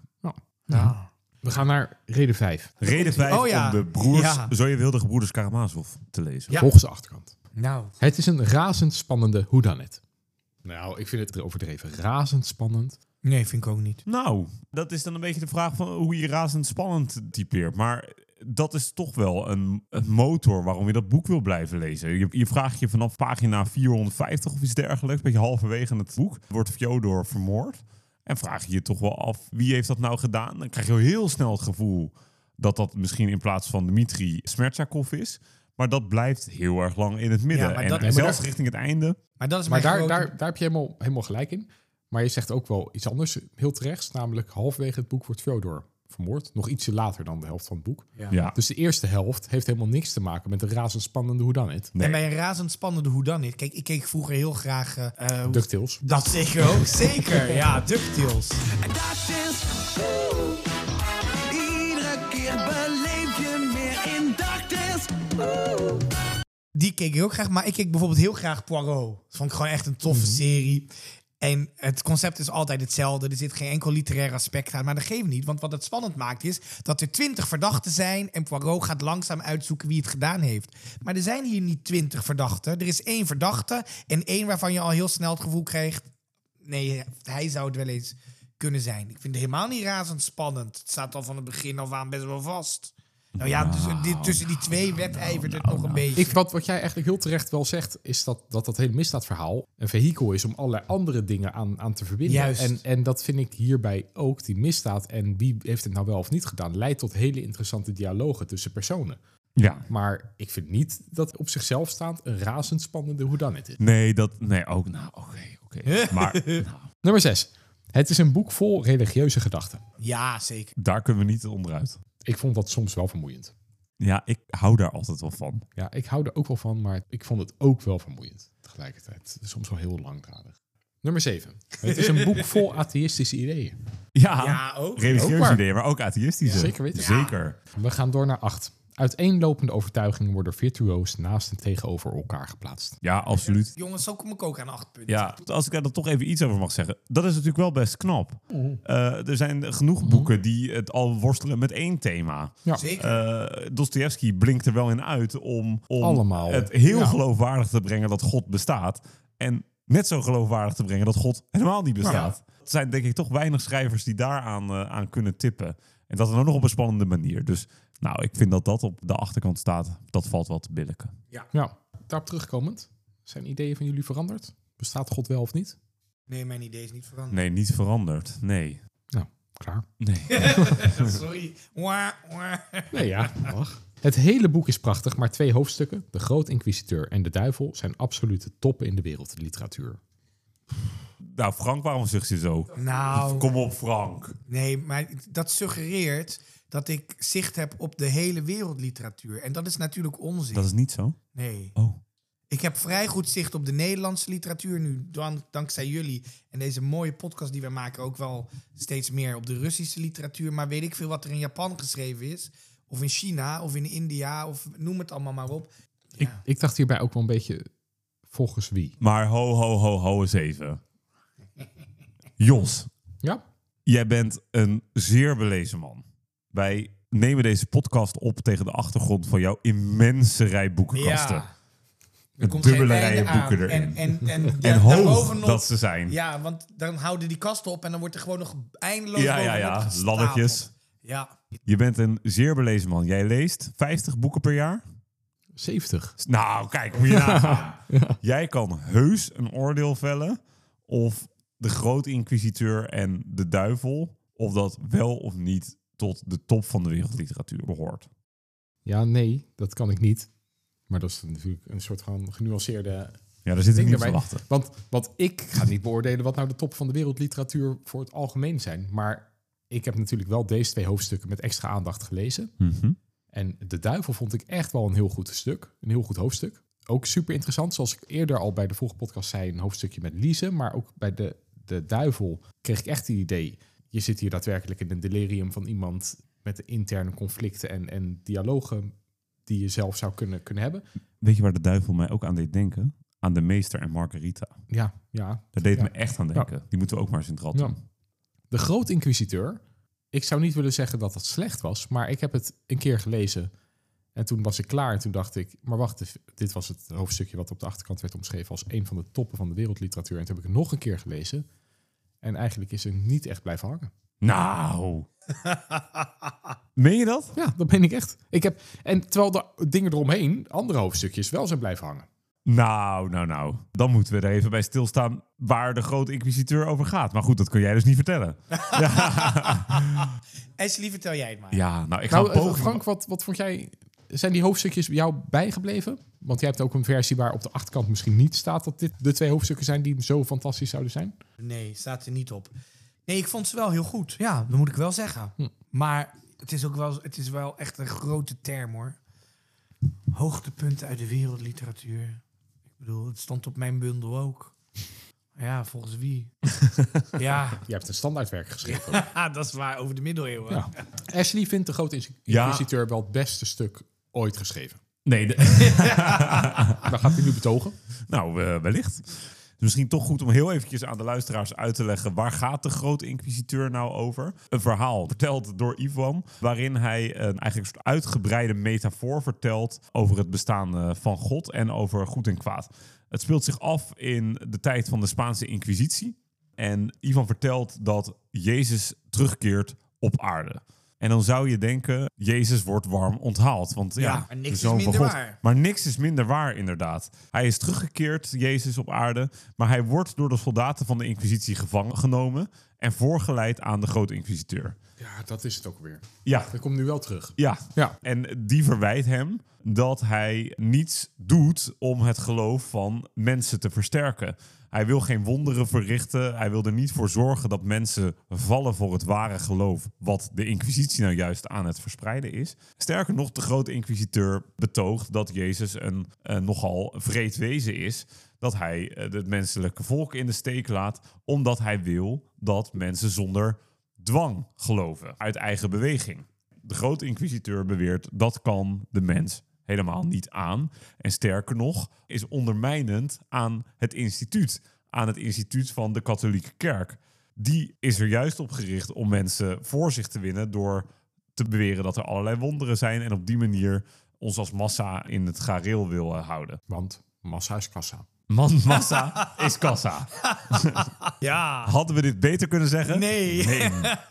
Ja. We gaan naar reden vijf. Reden vijf Oh ja. om de broers, Ja. zo je wilde gebroeders Karamazov te lezen. Ja. Volgens de achterkant. Nou, Het is een razendspannende whodunit. Nou, ik vind het overdreven razendspannend. nee, vind ik ook niet. Nou, dat is dan een beetje de vraag van hoe je razendspannend typeert. Maar dat is toch wel een, een motor waarom je dat boek wil blijven lezen. Je, je vraagt je vanaf pagina vierhonderdvijftig of iets dergelijks, beetje halverwege het boek, wordt Fjodor vermoord. En vraag je je toch wel af, wie heeft dat nou gedaan? Dan krijg je heel snel het gevoel dat dat misschien in plaats van Dmitri Smertjakov is. Maar dat blijft heel erg lang in het midden. Ja, maar en dat- en maar zelfs dat- richting het einde. Maar dat is Maar mijn daar, grote- daar, daar heb je helemaal, helemaal gelijk in. Maar je zegt ook wel iets anders, heel terecht. Namelijk halverwege het boek wordt Fjodor vermoord. Nog ietsje later dan de helft van het boek. Ja. Ja. Dus de eerste helft heeft helemaal niks te maken met een razendspannende whodunit. Nee. En bij een razendspannende whodunit. Kijk, ik keek vroeger heel graag... eh, uh, DuckTales. dat zeker ook, zeker. Ja, DuckTales. En dat is oeh. Iedere keer beleef je meer in DuckTales. Oeh. Die keek ik ook graag, maar ik keek bijvoorbeeld heel graag Poirot. Dat vond ik gewoon echt een toffe serie. En het concept is altijd hetzelfde. Er zit geen enkel literair aspect aan. Maar dat geeft niet, want wat het spannend maakt is... dat er twintig verdachten zijn... en Poirot gaat langzaam uitzoeken wie het gedaan heeft. Maar er zijn hier niet twintig verdachten. Er is één verdachte en één waarvan je al heel snel het gevoel krijgt... nee, hij zou het wel eens kunnen zijn. Ik vind het helemaal niet razend spannend. Het staat al van het begin af aan best wel vast. Nou ja, tussen, die, tussen die twee wedijvert het nog een beetje. Ik, wat, wat jij eigenlijk heel terecht wel zegt, is dat dat, dat hele misdaadverhaal een vehikel is om allerlei andere dingen aan, aan te verbinden. Juist. En, en dat vind ik hierbij ook, die misdaad en wie heeft het nou wel of niet gedaan, leidt tot hele interessante dialogen tussen personen. Ja. Maar ik vind niet dat op zichzelf staand een razendspannende whodunit is. Nee, dat... Nee, ook... Nou, oké, oké. Maar nou, Nummer zes. Het is een boek vol religieuze gedachten. Ja, zeker. daar kunnen we niet onderuit. Ik vond dat soms wel vermoeiend. Ja, ik hou daar altijd wel van. Ja, ik hou er ook wel van, maar ik vond het ook wel vermoeiend tegelijkertijd. Soms wel heel langdradig. Nummer zeven. Het is een boek vol atheïstische ideeën. Ja, Ja, ook. religieuze Ook waar. ideeën, maar ook atheïstische. Ja, zeker weten. Zeker. We gaan door naar acht. Uiteenlopende overtuigingen worden virtuoos naast en tegenover elkaar geplaatst. Ja, absoluut. Jongens, zo kom ik ook aan acht punten. Ja, als ik daar dan toch even iets over mag zeggen. Dat is natuurlijk wel best knap. Uh, er zijn genoeg boeken die het al worstelen met één thema. Ja. Zeker. Uh, Dostojevski blinkt er wel in uit om, om Allemaal. het heel Ja. geloofwaardig te brengen dat God bestaat. En net zo geloofwaardig te brengen dat God helemaal niet bestaat. Er zijn denk ik toch weinig schrijvers die daaraan uh, aan kunnen tippen. En dat dan nog op een spannende manier. Dus nou, ik vind dat dat op de achterkant staat. Dat valt wel te billijken. Ja, daarop terugkomend. Zijn ideeën van jullie veranderd? Bestaat God wel of niet? Nee, mijn idee is niet veranderd. Nee, niet veranderd. Nee. Nou, klaar. Nee. Sorry. Wah, wah. Nee, ja, mag. Het hele boek is prachtig, maar twee hoofdstukken, De Groot Inquisiteur en De Duivel, zijn absolute toppen in de wereldliteratuur. Nou, Frank, waarom zucht je zo? Nou, Kom op, Frank. nee, maar dat suggereert dat ik zicht heb op de hele wereldliteratuur. En dat is natuurlijk onzin. Dat is niet zo? Nee. Oh. Ik heb vrij goed zicht op de Nederlandse literatuur. Nu, dank, dankzij jullie en deze mooie podcast die we maken, ook wel steeds meer op de Russische literatuur. Maar weet ik veel wat er in Japan geschreven is. Of in China, of in India, of noem het allemaal maar op. Ik, ik dacht hierbij ook wel een beetje volgens wie. Maar ho, ho, ho, ho eens even. Jos, Ja? jij bent een zeer belezen man. Wij nemen deze podcast op tegen de achtergrond van jouw immense rij boekenkasten. Ja. Er Met komt dubbele geen rijen einde aan. boeken erin. En, en, en, En ja, hoog daarbovenop- dat ze zijn. Ja, want dan houden die kasten op en dan wordt er gewoon nog eindeloos Ja, ja, bovenop ja. gestapeld. Laddertjes. Ja. Je bent een zeer belezen man. Jij leest vijftig boeken per jaar? zeventig. Nou, kijk, moet je nagaan. Jij kan heus een oordeel vellen of de grote inquisiteur en de duivel, of dat wel of niet tot de top van de wereldliteratuur behoort. Ja, nee, dat kan ik niet. Maar dat is natuurlijk een soort van genuanceerde Ja, daar zit ik ding niet op te erbij. wachten. Want, want ik ga niet beoordelen wat nou de top van de wereldliteratuur voor het algemeen zijn. Maar ik heb natuurlijk wel deze twee hoofdstukken met extra aandacht gelezen. Mhm. En De Duivel vond ik echt wel een heel goed stuk. Een heel goed hoofdstuk. Ook super interessant. Zoals ik eerder al bij de vorige podcast zei, een hoofdstukje met Lise. Maar ook bij de, de Duivel kreeg ik echt het idee, je zit hier daadwerkelijk in een delirium van iemand met de interne conflicten en, en dialogen die je zelf zou kunnen, kunnen hebben. Weet je waar de duivel mij ook aan deed denken? Aan de meester en Margarita. Ja, ja. Daar deed het Ja. me echt aan denken. Die moeten we ook maar eens in het rad Ja. doen. De Groot Inquisiteur. Ik zou niet willen zeggen dat dat slecht was, maar ik heb het een keer gelezen. En toen was ik klaar en toen dacht ik, maar wacht, dit was het hoofdstukje wat op de achterkant werd omschreven als een van de toppen van de wereldliteratuur. En toen heb ik het nog een keer gelezen. En eigenlijk is er niet echt blijven hangen. Nou. Meen je dat? Ja, dat ben ik echt. Ik heb, en terwijl de dingen eromheen, andere hoofdstukjes, wel zijn blijven hangen. Nou, nou, nou. Dan moeten we er even bij stilstaan waar de grote inquisiteur over gaat. Maar goed, dat kun jij dus niet vertellen. Ashley, vertel jij het maar. Ja, nou, ik ga Nou, een eh, poging... Frank, wat, wat vond jij? Zijn die hoofdstukjes jou bijgebleven? Want jij hebt ook een versie waar op de achterkant misschien niet staat dat dit de twee hoofdstukken zijn die zo fantastisch zouden zijn. Nee, staat er niet op. Nee, ik vond ze wel heel goed. Ja, dat moet ik wel zeggen. Hm. Maar het is ook wel, het is wel echt een grote term, hoor. Hoogtepunten uit de wereldliteratuur. Ik bedoel, het stond op mijn bundel ook. Ja, volgens wie? Ja, Je hebt een standaardwerk geschreven. dat is waar, over de middeleeuwen. Ja. Ashley vindt de Grote Ja. Inquisiteur wel het beste stuk ooit geschreven. Nee, de- Dan gaat hij nu betogen. nou, uh, wellicht. Dus misschien toch goed om heel eventjes aan de luisteraars uit te leggen, waar gaat de grote inquisiteur nou over? Een verhaal verteld door Ivan, waarin hij een eigenlijk een soort uitgebreide metafoor vertelt over het bestaan uh, van God en over goed en kwaad. Het speelt zich af in de tijd van de Spaanse Inquisitie. En Ivan vertelt dat Jezus terugkeert op aarde. En dan zou je denken, Jezus wordt warm onthaald. Want ja, Ja, maar niks de is Zoon van minder God. waar. Maar niks is minder waar, inderdaad. Hij is teruggekeerd, Jezus, op aarde. Maar hij wordt door de soldaten van de Inquisitie gevangen genomen en voorgeleid aan de grote inquisiteur. Ja, dat is het ook weer. Ja, Dat komt nu wel terug. ja. Ja. En die verwijt hem dat hij niets doet om het geloof van mensen te versterken. Hij wil geen wonderen verrichten. Hij wil er niet voor zorgen dat mensen vallen voor het ware geloof, wat de Inquisitie nou juist aan het verspreiden is. Sterker nog, de grote inquisiteur betoogt dat Jezus een, een nogal wreed wezen is. Dat hij het menselijke volk in de steek laat, omdat hij wil dat mensen zonder dwang geloven, uit eigen beweging. de grote inquisiteur beweert dat kan de mens helemaal niet aan. En sterker nog, is ondermijnend aan het instituut. Aan het instituut van de katholieke kerk. Die is er juist op gericht om mensen voor zich te winnen door te beweren dat er allerlei wonderen zijn en op die manier ons als massa in het gareel wil uh, houden. Want massa is kassa. Man, massa is kassa. Ja. Hadden we dit beter kunnen zeggen? Nee. Nee.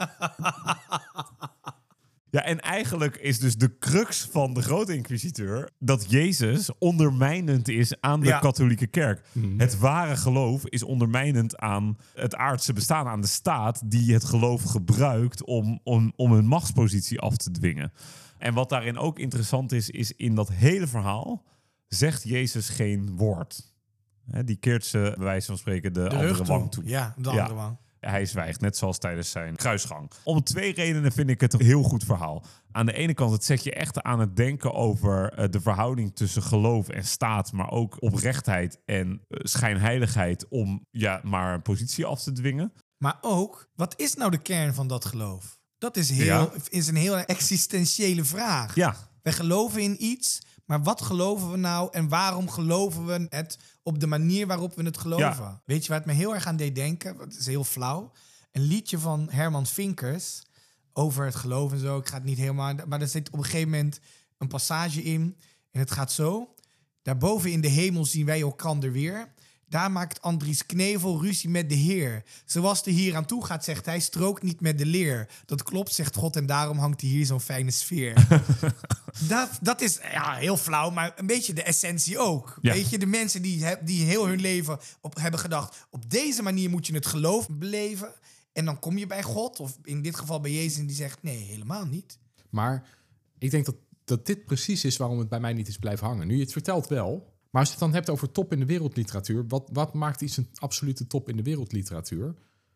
Ja, en eigenlijk is dus de crux van de grote inquisiteur dat Jezus ondermijnend is aan de Ja. katholieke kerk. Mm. Het ware geloof is ondermijnend aan het aardse bestaan, aan de staat die het geloof gebruikt om, om, om een machtspositie af te dwingen. En wat daarin ook interessant is, is in dat hele verhaal zegt Jezus geen woord. Hè, die keert ze, bij wijze van spreken, de, De andere rug wang toe. Ja, de Ja. andere wang. Hij zwijgt, net zoals tijdens zijn kruisgang. Om twee redenen vind ik het een heel goed verhaal. Aan de ene kant, het zet je echt aan het denken over uh, de verhouding tussen geloof en staat, maar ook oprechtheid en uh, schijnheiligheid om ja, maar een positie af te dwingen. Maar ook, wat is nou de kern van dat geloof? Dat is, heel, Ja. is een heel existentiële vraag. Ja, We geloven in iets, maar wat geloven we nou en waarom geloven we het op de manier waarop we het geloven? Ja. Weet je waar het me heel erg aan deed denken? Het is heel flauw. Een liedje van Herman Vinkers over het geloof en zo. Ik ga het niet helemaal... Maar er zit op een gegeven moment een passage in en het gaat zo. Daarboven in de hemel zien wij elkander weer. Daar maakt Andries Knevel ruzie met de Heer. Zoals de hier aan toe gaat, zegt hij, strookt niet met de leer. Dat klopt, zegt God, en daarom hangt hij hier zo'n fijne sfeer. dat, dat is ja, heel flauw, maar een beetje de essentie ook. Ja. Weet je, de mensen die, he- die heel hun leven op, hebben gedacht, op deze manier moet je het geloof beleven. En dan kom je bij God, of in dit geval bij Jezus, en die zegt, nee, helemaal niet. Maar ik denk dat, dat dit precies is waarom het bij mij niet is blijven hangen. Nu, je het vertelt wel. Maar als je het dan hebt over top in de wereldliteratuur, wat, wat maakt iets een absolute top in de wereldliteratuur?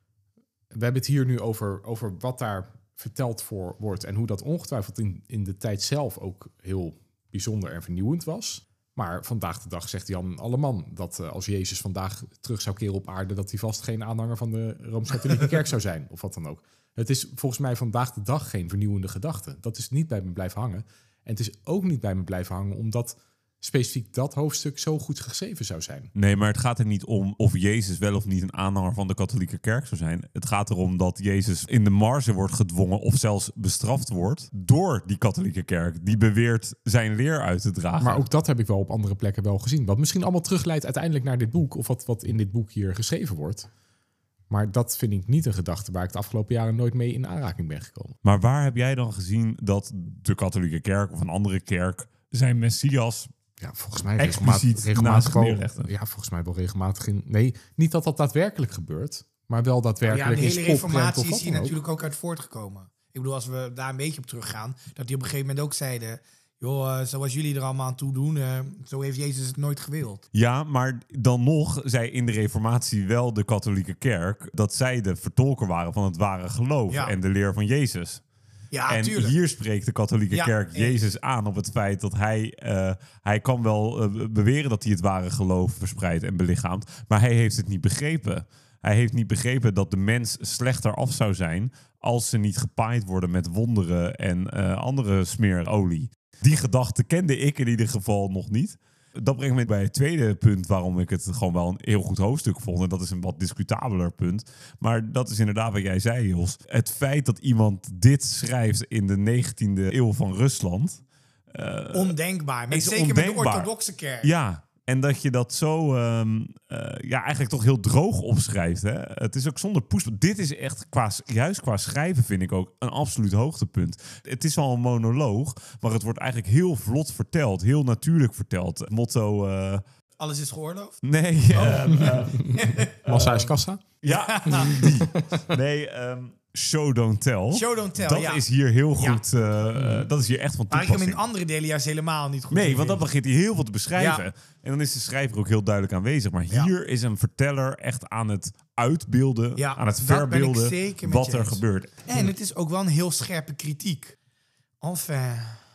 We hebben het hier nu over, over wat daar verteld voor wordt en hoe dat ongetwijfeld in, in de tijd zelf ook heel bijzonder en vernieuwend was. Maar vandaag de dag zegt Jan Alleman dat uh, als Jezus vandaag terug zou keren op aarde, dat hij vast geen aanhanger van de Rooms-Katholieke Kerk zou zijn, of wat dan ook. Het is volgens mij vandaag de dag geen vernieuwende gedachte. Dat is niet bij me blijven hangen. En het is ook niet bij me blijven hangen omdat specifiek dat hoofdstuk zo goed geschreven zou zijn. nee, maar het gaat er niet om of Jezus wel of niet een aanhanger van de katholieke kerk zou zijn. Het gaat erom dat Jezus in de marge wordt gedwongen of zelfs bestraft wordt door die katholieke kerk. Die beweert zijn leer uit te dragen. Maar ook dat heb ik wel op andere plekken wel gezien. Wat misschien allemaal terugleidt uiteindelijk naar dit boek, of wat, wat in dit boek hier geschreven wordt. Maar dat vind ik niet een gedachte waar ik de afgelopen jaren nooit mee in aanraking ben gekomen. Maar waar heb jij dan gezien dat de katholieke kerk of een andere kerk zijn Messias... Ja, volgens mij Expliciet regelmatig, regelmatig naast wel, neerleggen. ja, volgens mij wel regelmatig in. Nee, niet dat dat daadwerkelijk gebeurt, maar wel Ja, daadwerkelijk de in hele spotprent reformatie of is wat hier dan ook. natuurlijk ook uit voortgekomen. Ik bedoel, als we daar een beetje op teruggaan, dat die op een gegeven moment ook zeiden, joh, uh, zoals jullie er allemaal aan toe doen, uh, zo heeft Jezus het nooit gewild. Ja, maar dan nog zei in de reformatie wel de katholieke kerk dat zij de vertolker waren van het ware geloof Ja. en de leer van Jezus. Ja, en tuurlijk. hier spreekt de katholieke Ja, kerk eens. Jezus aan op het feit dat hij... Uh, hij kan wel uh, beweren dat hij het ware geloof verspreidt en belichaamt, maar hij heeft het niet begrepen. Hij heeft niet begrepen dat de mens slechter af zou zijn als ze niet gepaaid worden met wonderen en uh, andere smeerolie. Die gedachte kende ik in ieder geval nog niet. Dat brengt me bij het tweede punt waarom ik het gewoon wel een heel goed hoofdstuk vond. En dat is een wat discutabeler punt. Maar dat is inderdaad wat jij zei, Jos. Het feit dat iemand dit schrijft in de negentiende eeuw van Rusland. Uh, Ondenkbaar. Met, is zeker met ondenkbaar. de orthodoxe kerk. Ja, en dat je dat zo um, uh, ja, eigenlijk toch heel droog opschrijft. Hè? Het is ook zonder poes. Dit is echt, qua, juist qua schrijven vind ik ook een absoluut hoogtepunt. Het is al een monoloog, maar het wordt eigenlijk heel vlot verteld. Heel natuurlijk verteld. Motto... Uh, Alles is geoorloofd? nee. Uh, uh, Massa is kassa. ja, die. Nee, um, show don't tell. Show don't tell, Dat ja. is hier heel Ja. goed. Uh, uh, dat is hier echt van Maar ik heb hem toepassing. in andere delen juist helemaal niet goed Nee, want gegeven. dan begint hij heel veel te beschrijven. Ja. En dan is de schrijver ook heel duidelijk aanwezig. Maar Ja. hier is een verteller echt aan het uitbeelden, Ja, aan het dat ben ik verbeelden zeker met wat je er eens. gebeurt. En het is ook wel een heel scherpe kritiek. Enfin,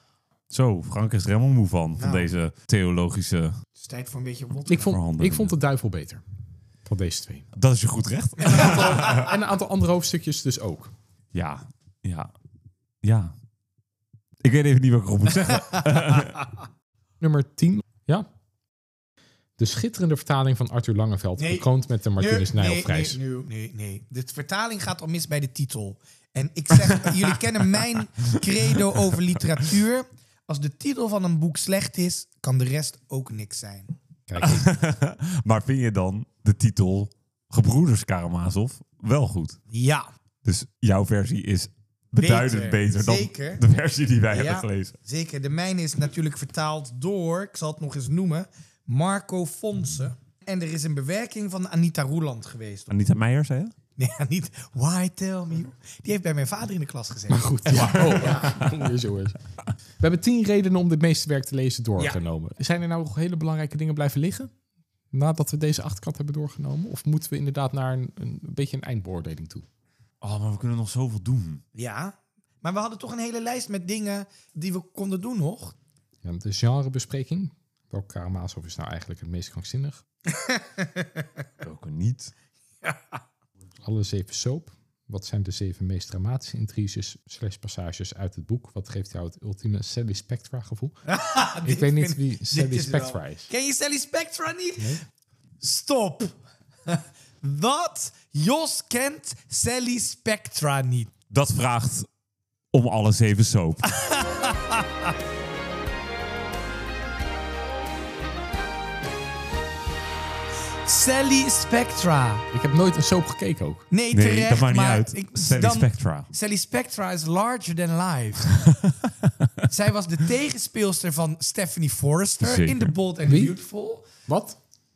Zo, Frank is er helemaal moe van, van Nou. deze theologische... het is tijd voor een beetje wot. Ik vond, Verhandelingen. ik vond de duivel beter. Van deze twee. Dat is je goed recht. En een aantal andere hoofdstukjes dus ook. Ja, ja, ja. Ik weet even niet wat ik erop moet zeggen. Nummer tien. Ja. De schitterende vertaling van Arthur Langeveld. Nee. Bekroond met de Martinus nee, Nijlprijs. nee, nee, nee, nee. De vertaling gaat al mis bij de titel. En ik zeg, jullie kennen mijn credo over literatuur. Als de titel van een boek slecht is, kan de rest ook niks zijn. Kijk, Maar vind je dan de titel Gebroeders Karamazov wel goed? Ja, Dus jouw versie is beduidend beter, Beter, dan zeker. de versie die wij Ja. hebben gelezen. zeker. De mijne is natuurlijk vertaald door, ik zal het nog eens noemen, Marco Fonse. En er is een bewerking van Anita Roeland geweest. Anita Meijer, zei je? Nee, niet Why Tell Me. Die heeft bij mijn vader in de klas gezeten. goed. Ja. Oh, ja. Zo is. We hebben tien redenen om dit meesterwerk te lezen doorgenomen. Zijn er nou nog hele belangrijke dingen blijven liggen? Nadat we deze achterkant hebben doorgenomen? Of moeten we inderdaad naar een, een beetje een eindbeoordeling toe? Oh, maar we kunnen nog zoveel doen. Ja, maar we hadden toch een hele lijst met dingen die we konden doen nog. Ja, de genrebespreking. Welk Karamazov is nou eigenlijk het meest krankzinnig? Welke niet? Alle zeven soap. Wat zijn de zeven meest dramatische intriges slash passages uit het boek? Wat geeft jou het ultieme Sally Spectra gevoel? Ik weet niet wie Sally is wel- Spectra is. Ken je Sally Spectra niet? Stop. Wat? Jos kent Sally Spectra niet. Dat vraagt om alle zeven soap. Sally Spectra. Ik heb nooit een soap gekeken ook. Nee, Nee, terecht. dat maakt niet maar uit. ik- Sally dan- Spectra. Sally Spectra is larger than life. Zij was de tegenspeelster van Stephanie Forrester Zeker. in The Bold and Wie? Beautiful. Wat?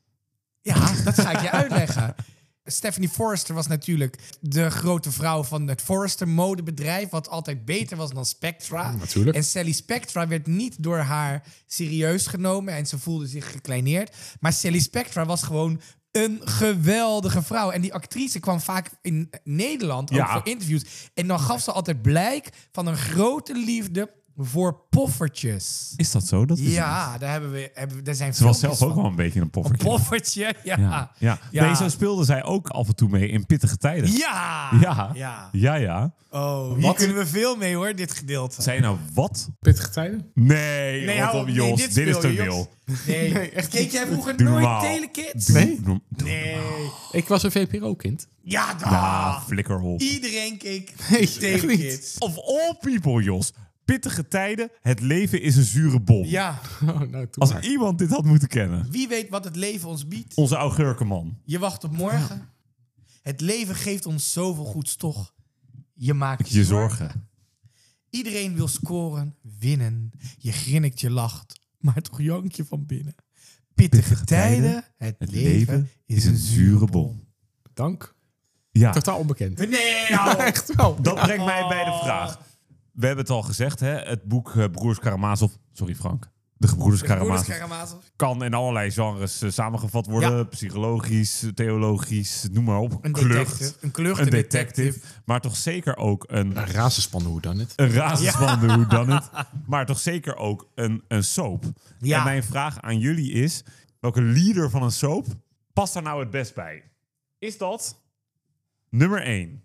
Ja, dat ga ik je uitleggen. Stephanie Forrester was natuurlijk de grote vrouw van het Forrester modebedrijf, wat altijd beter was dan Spectra. Natuurlijk. En Sally Spectra werd niet door haar serieus genomen en ze voelde zich gekleineerd. Maar Sally Spectra was gewoon een geweldige vrouw. En die actrice kwam vaak in Nederland, ook Ja. voor interviews. En dan gaf ze altijd blijk van een grote liefde voor poffertjes. Is dat zo? Dat is Ja, daar, hebben we, hebben we, daar zijn Ze was filmpjes zelf ook van. wel een beetje een Een poffertje. poffertje, ja. Ja, ja. Ja. Nee, zo speelde zij ook af en toe mee in pittige tijden. Ja! Ja, Ja. ja. ja. Oh, hier kunnen we veel mee hoor, dit gedeelte. Zei je nou wat? Pittige tijden? Nee, Nee, rot hou op, op. Jos. Nee, dit dit is speel te je, veel. Nee, Keek jij vroeger Doe nooit normaal. Telekids? Doe- Nee? doe- Nee. Ik was een V P R O-kind. Ja, da. Ja, flikker op. Iedereen keek Nee, echt Telekids. Of all people, Jos. Pittige tijden, het leven is een zure bom. Ja, Oh, nou, toen Als maar. iemand dit had moeten kennen. wie weet wat het leven ons biedt. Onze augurkenman. Je wacht op morgen. Het leven geeft ons zoveel goeds toch. Je maakt Je zorgen. Iedereen wil scoren, winnen. Je grinnikt, je lacht, maar toch jank je van binnen. Pittige, Pittige tijden, tijden, het, Het leven is een zure bom. Dank. Ja, Totaal onbekend. Nee, nou. Echt wel. dat brengt mij bij de vraag. We hebben het al gezegd, hè? Het boek eh, Broers Karamazov... Sorry Frank. De Gebroeders Karamazov Karamazov. kan in allerlei genres eh, samengevat worden. Ja. Psychologisch, theologisch, noem maar op. Een Klucht, detective. Een klucht, een een detective. detective. Maar toch zeker ook een, Een razenspannen hoe dan het. een razensspannende hoe dan het. Maar toch zeker ook een, een soap. Ja. En mijn vraag aan jullie is... welke leader van een soap past daar nou het best bij? Is dat nummer één?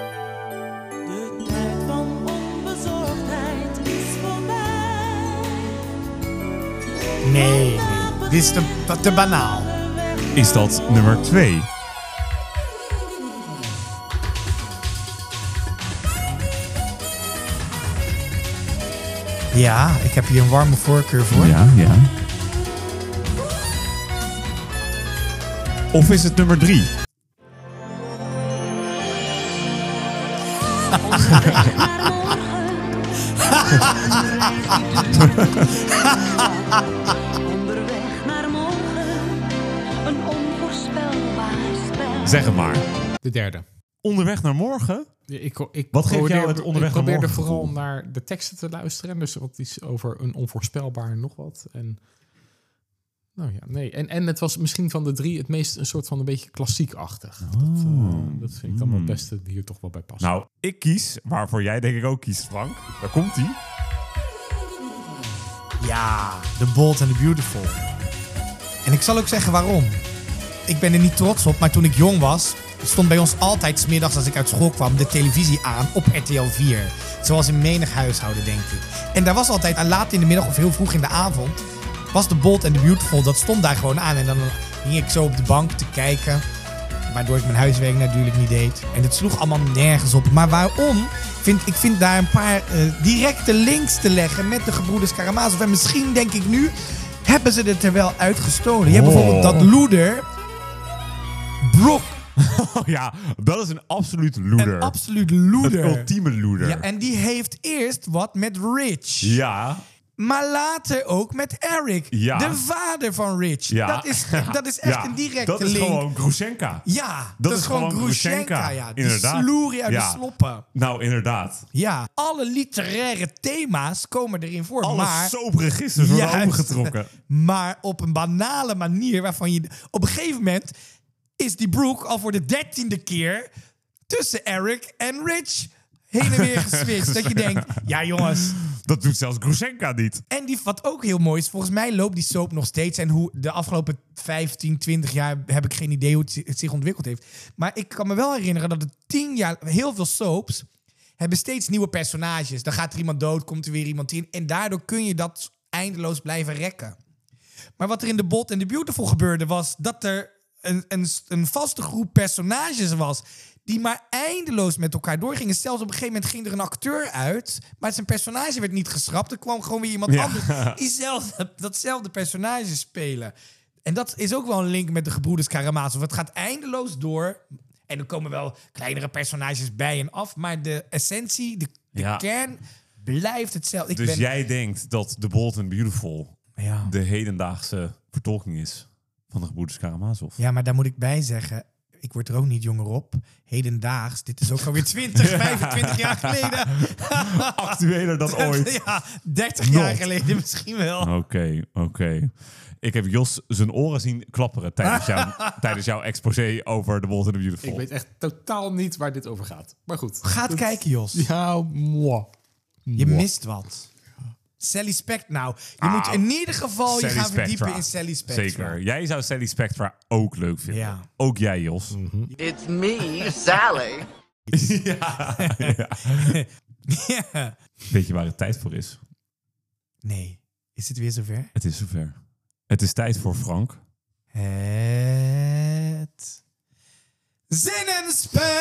De tijd van onbezorgdheid is voorbij. Nee, nee. Dit is te, te banaal. Is dat nummer twee? Ja, ik heb hier een warme voorkeur voor. Ja, ja. Of is het nummer drie? Onderweg naar morgen, een onvoorspelbaar spel. Zeg het maar. De derde. Onderweg naar morgen? Ja, Ik, ik Wat geeft jou probeerde- het onderweg Ik naar probeerde morgen vooral gevoel? naar de teksten te luisteren. Dus wat iets over een onvoorspelbaar nog wat. En, nou ja, nee. En, en het was misschien van de drie het meest een soort van een beetje klassiekachtig. Dat, eh, dat vind ik dan wel het beste die hier toch wel bij past. Nou, ik kies, waarvoor jij denk ik ook kiest, Frank. Daar komt hij. Ja, The Bold and the Beautiful. En ik zal ook zeggen waarom. Ik ben er niet trots op, maar toen ik jong was, stond bij ons altijd 's middags als ik uit school kwam de televisie aan op R T L vier. Zoals in menig huishouden, denk ik. En daar was altijd, aan laat in de middag of heel vroeg in de avond, was The Bold and the Beautiful. Dat stond daar gewoon aan. En dan hing ik zo op de bank te kijken. Waardoor ik mijn huiswerk natuurlijk niet deed. En het sloeg allemaal nergens op. Maar waarom? Vind, ik vind daar een paar uh, directe links te leggen met de gebroeders Karamazov. En misschien denk ik nu, hebben ze het er wel uitgestolen. Je hebt Oh. bijvoorbeeld dat loeder. Brooke. Oh ja, dat is een absoluut loeder. Een absoluut Een loeder. ultieme loeder. Ja, en die heeft eerst wat met Rich. Ja. Maar later ook met Eric. Ja. De vader van Rich. Ja. Dat, is, dat is echt Ja, een directe dat is link. gewoon Grushenka. Ja, dat, is is gewoon gewoon Grushenka. Grushenka, Ja. Die inderdaad. sloerie uit Ja. de sloppen. Nou, inderdaad. Ja, alle literaire thema's komen erin voor. Alle maar, soapregisters worden Juist. overgetrokken. maar op een banale manier waarvan je... Op een gegeven moment is die Brooke al voor de dertiende keer tussen Eric en Rich heen en weer geswitcht. Dat je denkt, ja jongens. Dat doet zelfs Grushenka niet. En die, wat ook heel mooi is, volgens mij loopt die soap nog steeds. En hoe de afgelopen vijftien, twintig jaar heb ik geen idee hoe het zi- het zich ontwikkeld heeft. Maar ik kan me wel herinneren dat het tien jaar, heel veel soaps hebben steeds nieuwe personages. Dan gaat er iemand dood, komt er weer iemand in. En daardoor kun je dat eindeloos blijven rekken. Maar wat er in The Bold and the Beautiful gebeurde was dat er een, een, een vaste groep personages was die maar eindeloos met elkaar doorgingen. Zelfs op een gegeven moment ging er een acteur uit, maar zijn personage werd niet geschrapt. Er kwam gewoon weer iemand Ja. anders die zelf, datzelfde personage spelen. En dat is ook wel een link met de gebroeders Karamazov. Het gaat eindeloos door. En er komen wel kleinere personages bij en af, maar de essentie, de, de Ja. kern blijft hetzelfde. Ik Dus ben, jij denkt dat The Bold and Beautiful ja. de hedendaagse vertolking is van de gebroeders Karamazov? ja, maar daar moet ik bij zeggen, ik word er ook niet jonger op. Hedendaags, dit is ook alweer twintig, vijfentwintig jaar geleden. Actueler dan ooit. Ja, dertig jaar Not. geleden misschien wel. Oké, oké. Ik heb Jos zijn oren zien klapperen tijdens, jou, tijdens jouw exposé over The Bold and the Beautiful. Ik weet echt totaal niet waar dit over gaat. Maar goed. Ga het kijken, Jos. Ja, moi. Je mist wat. Sally Spectra. Nou, je Ah, moet in ieder geval je Sally gaan Spectra. verdiepen in Sally Spectra. Zeker. Jij zou Sally Spectra ook leuk vinden. Ja. Ook jij, Jos. It's me, Sally. ja, ja. Ja. Weet je waar het tijd voor is? Nee. Is het weer zover? Het is zover. Het is tijd voor Frank. Het zinnenspel.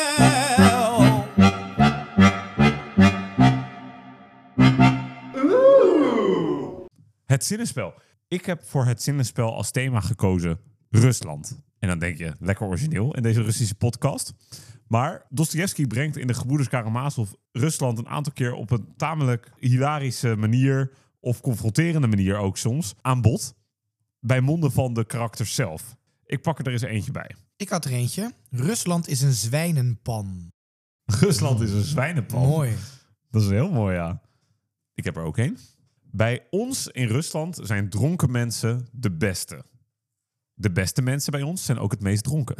Het zinnenspel. Ik heb voor het zinnenspel als thema gekozen Rusland. En dan denk je, lekker origineel in deze Russische podcast. Maar Dostojevski brengt in de gebroeders Karamazov Rusland een aantal keer op een tamelijk hilarische manier, of confronterende manier ook soms, aan bod. Bij monden van de karakters zelf. Ik pak er eens eentje bij. Ik had er eentje. Rusland is een zwijnenpan. Rusland is een zwijnenpan. Mooi. Dat is heel mooi, ja. Ik heb er ook één. Bij ons in Rusland zijn dronken mensen de beste. De beste mensen bij ons zijn ook het meest dronken.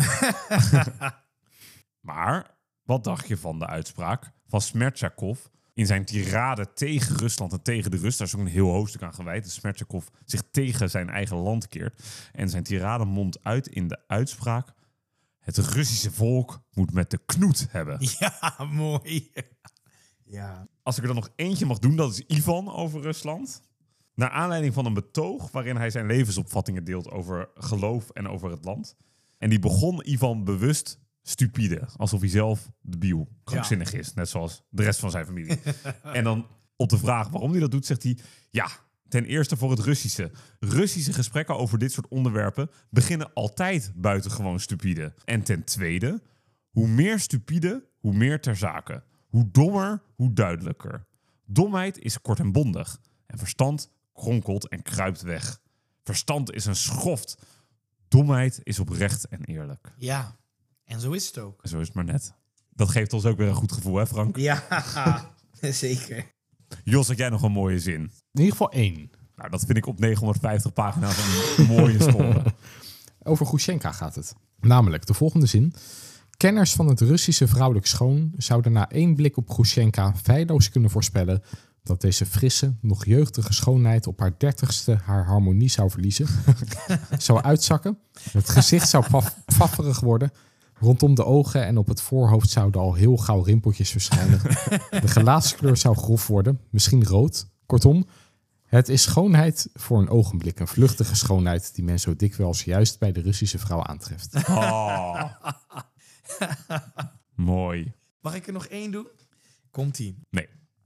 Maar wat dacht je van de uitspraak van Smertjakov in zijn tirade tegen Rusland en tegen de Rus? Daar is ook een heel hoofdstuk aan gewijd. Dat Smertjakov zich tegen zijn eigen land keert. En zijn tirade mondt uit in de uitspraak: het Russische volk moet met de knoet hebben. Ja, mooi. Ja. Als ik er dan nog eentje mag doen, dat is Ivan over Rusland. Naar aanleiding van een betoog waarin hij zijn levensopvattingen deelt over geloof en over het land. En die begon Ivan bewust stupide. Alsof hij zelf debiel, krankzinnig is. Net zoals de rest van zijn familie. En dan op de vraag waarom hij dat doet, zegt hij: ja, ten eerste voor het Russische. Russische gesprekken over dit soort onderwerpen beginnen altijd buitengewoon stupide. En ten tweede, hoe meer stupide, hoe meer ter zake. Hoe dommer, hoe duidelijker. Domheid is kort en bondig. En verstand kronkelt en kruipt weg. Verstand is een schoft. Domheid is oprecht en eerlijk. Ja. En zo is het ook. En zo is het maar net. Dat geeft ons ook weer een goed gevoel, hè Frank? Ja, zeker. Jos, had jij nog een mooie zin? In ieder geval één. Nou, dat vind ik op negenhonderdvijftig pagina's een mooie score. Over Grushenka gaat het. Namelijk de volgende zin. Kenners van het Russische vrouwelijk schoon zouden na één blik op Grushenka feilloos kunnen voorspellen dat deze frisse, nog jeugdige schoonheid op haar dertigste haar harmonie zou verliezen, zou uitzakken, het gezicht zou paf- pafferig worden, Rondom de ogen en op het voorhoofd zouden al heel gauw rimpeltjes verschijnen. De gelaatskleur zou grof worden, misschien rood. Kortom, het is schoonheid voor een ogenblik. Een vluchtige schoonheid die men zo dikwijls juist bij de Russische vrouw aantreft. Oh. Mooi. Mag ik er nog één doen? Komt-ie. Nee.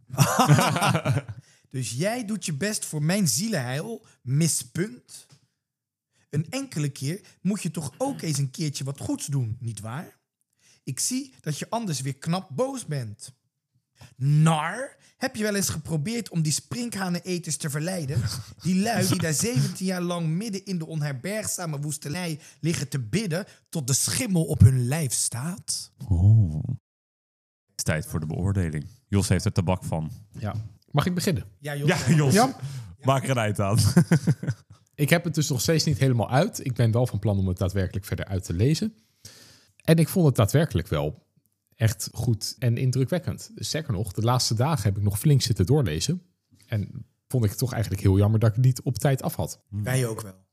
Dus jij doet je best voor mijn zielenheil, mispunt. Een enkele keer moet je toch ook eens een keertje wat goeds doen, nietwaar? Ik zie dat je anders weer knap boos bent. Nar, heb je wel eens geprobeerd om die sprinkhaneneters te verleiden? Die lui die daar zeventien jaar lang midden in de onherbergzame woestenij liggen te bidden tot de schimmel op hun lijf staat? Oh. Het is tijd voor de beoordeling. Jos heeft er tabak van. Ja. Mag ik beginnen? Ja, Jos. Ja, Jos. Ja. Maak er een eind aan. Ik heb het dus nog steeds niet helemaal uit. Ik ben wel van plan om het daadwerkelijk verder uit te lezen. En ik vond het daadwerkelijk wel echt goed en indrukwekkend. Sterker nog, de laatste dagen heb ik nog flink zitten doorlezen. En vond ik het toch eigenlijk heel jammer dat ik het niet op tijd af had. Wij ook wel.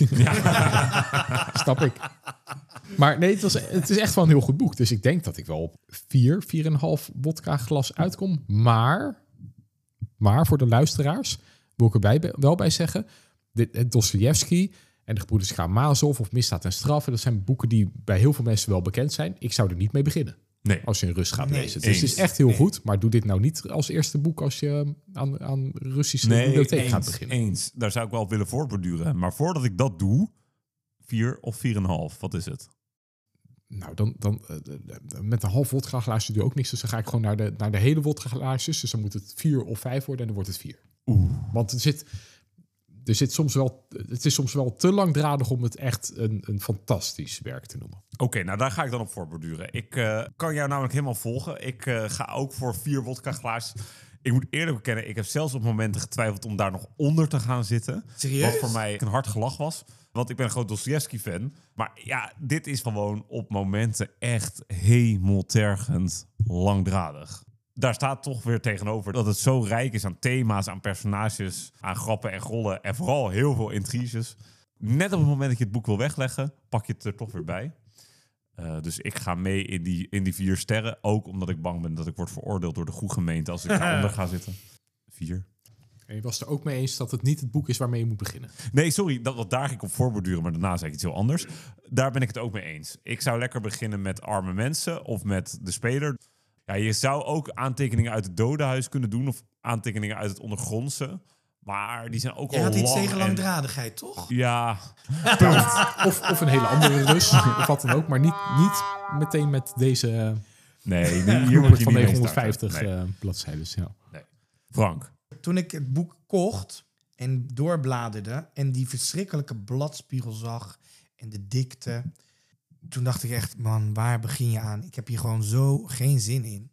Snap ik. Maar nee, het, was, het is echt wel een heel goed boek. Dus ik denk dat ik wel op vier, vier en een half wodka glas uitkom. Maar, maar voor de luisteraars wil ik erbij wel bij zeggen, dit, Dostojevski en de gebroeders Karamazov of Misdaad en Straf, dat zijn boeken die bij heel veel mensen wel bekend zijn. Ik zou er niet mee beginnen. Nee. Als je in Rus gaat Nee, lezen. Dus het is echt heel nee. goed. Maar doe dit nou niet als eerste boek als je aan, aan Russische Nee, bibliotheek eens, gaat beginnen. eens. Daar zou ik wel op willen voorborduren. Maar voordat ik dat doe, vier of vier en een half. Wat is het? Nou, dan, dan uh, met een half wodka glaasje doe je ook niks. Dus dan ga ik gewoon naar de, naar de hele wodka glaasjes. Dus dan moet het vier of vijf worden en dan wordt het vier. Oeh. Want er zit, er zit soms wel, het is soms wel te langdradig om het echt een, een fantastisch werk te noemen. Oké, okay, nou daar ga ik dan op voorborduren. Ik uh, kan jou namelijk helemaal volgen. Ik uh, ga ook voor vier wodka glaasjes. Ik moet eerlijk bekennen, ik heb zelfs op momenten getwijfeld om daar nog onder te gaan zitten. Serieus? Wat voor mij een hard gelach was. Want ik ben een groot Dostojevski-fan. Maar ja, dit is gewoon op momenten echt hemeltergend langdradig. Daar staat toch weer tegenover dat het zo rijk is aan thema's, aan personages, aan grappen en grollen. En vooral heel veel intriges. Net op het moment dat je het boek wil wegleggen, pak je het er toch weer bij. Uh, dus ik ga mee in die, in die vier sterren. Ook omdat ik bang ben dat ik word veroordeeld door de goede gemeente als ik daaronder ga zitten. Vier. En je was er ook mee eens dat het niet het boek is waarmee je moet beginnen. Nee, sorry, dat, dat daar ging ik op voorborduren, maar daarna zei ik iets heel anders. Daar ben ik het ook mee eens. Ik zou lekker beginnen met Arme Mensen of met De Speler. Ja, je zou ook aantekeningen uit het dodenhuis kunnen doen of aantekeningen uit het ondergrondse. Maar die zijn ook Jij al had iets lang tegen en- langdradigheid, toch? Ja, Of, of een hele andere Rus, of wat dan ook. Maar niet, niet meteen met deze nee, nee, hier hier moet je van niet mee negenhonderdvijftig starten. Nee. eh, bladzijden. Ja. Frank. Toen ik het boek kocht en doorbladerde en die verschrikkelijke bladspiegel zag en de dikte, toen dacht ik echt, man, waar begin je aan? Ik heb hier gewoon zo geen zin in.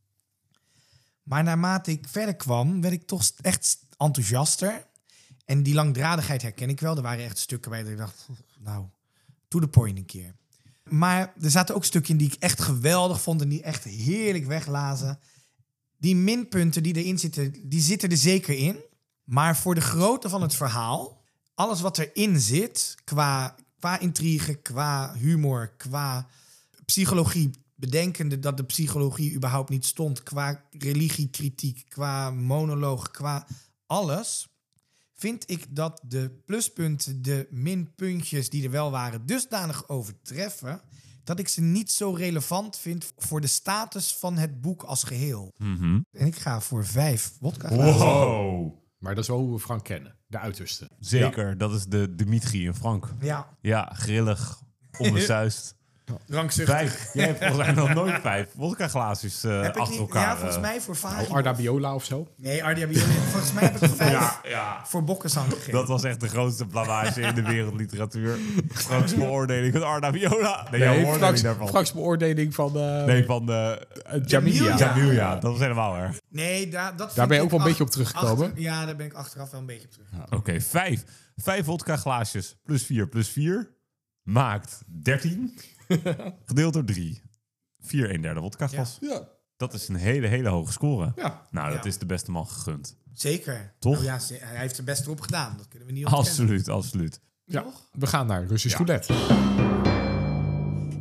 Maar naarmate ik verder kwam, werd ik toch echt enthousiaster. En die langdradigheid herken ik wel. Er waren echt stukken bij dat ik dacht, nou, to the point een keer. Maar er zaten ook stukken in die ik echt geweldig vond en die echt heerlijk weglazen. Die minpunten die erin zitten, die zitten er zeker in. Maar voor de grootte van het verhaal, alles wat erin zit, qua, qua intrigue, qua humor, qua psychologie, bedenkende dat de psychologie überhaupt niet stond, qua religiekritiek, qua monoloog, qua alles, vind ik dat de pluspunten, de minpuntjes die er wel waren, dusdanig overtreffen dat ik ze niet zo relevant vind voor de status van het boek als geheel. Mhm. En ik ga voor vijf wodka glazen. Wow. Maar dat is wel hoe we Frank kennen. De uiterste. Zeker, dat is de Dimitri en Frank. Ja, Ja, grillig, onbesuist. rankzuchtig. Vijf. Jij hebt volgens mij nog nooit vijf wodka glaasjes uh, Heb ik achter niet, elkaar. ja, volgens uh, mij voor Vagin. Oh, Arda Biola of zo. Nee, Ardia Bione. Volgens mij heb ik vijf Ja, ja. voor Bokkensang gegeven. Dat was echt de grootste blamage in de wereldliteratuur. Franks beoordeling van Arda Viola. Nee, Nee, jouw Franks, beoordeling daarvan. Franks beoordeling van uh, Nee, van de uh, Jamilia. Ja. Jamilia. Dat was helemaal erg. Nee, daar, dat Daar vind ben je ik ook wel een ach- beetje op teruggekomen. achter- ja, daar ben ik achteraf wel een beetje op terug. Oké, okay, vijf. Vijf vodka glaasjes plus vier plus vier maakt dertien. Gedeeld door drie. Vier een derde vodka glas. Ja. Dat is een hele, hele hoge score. Ja. Nou, dat Ja. is de beste man gegund. Zeker. Toch? Nou ja, ze- hij heeft er best erop gedaan. Dat kunnen we niet ontkennen. Absoluut, absoluut. Ja. We gaan naar Russisch Ja. roulette.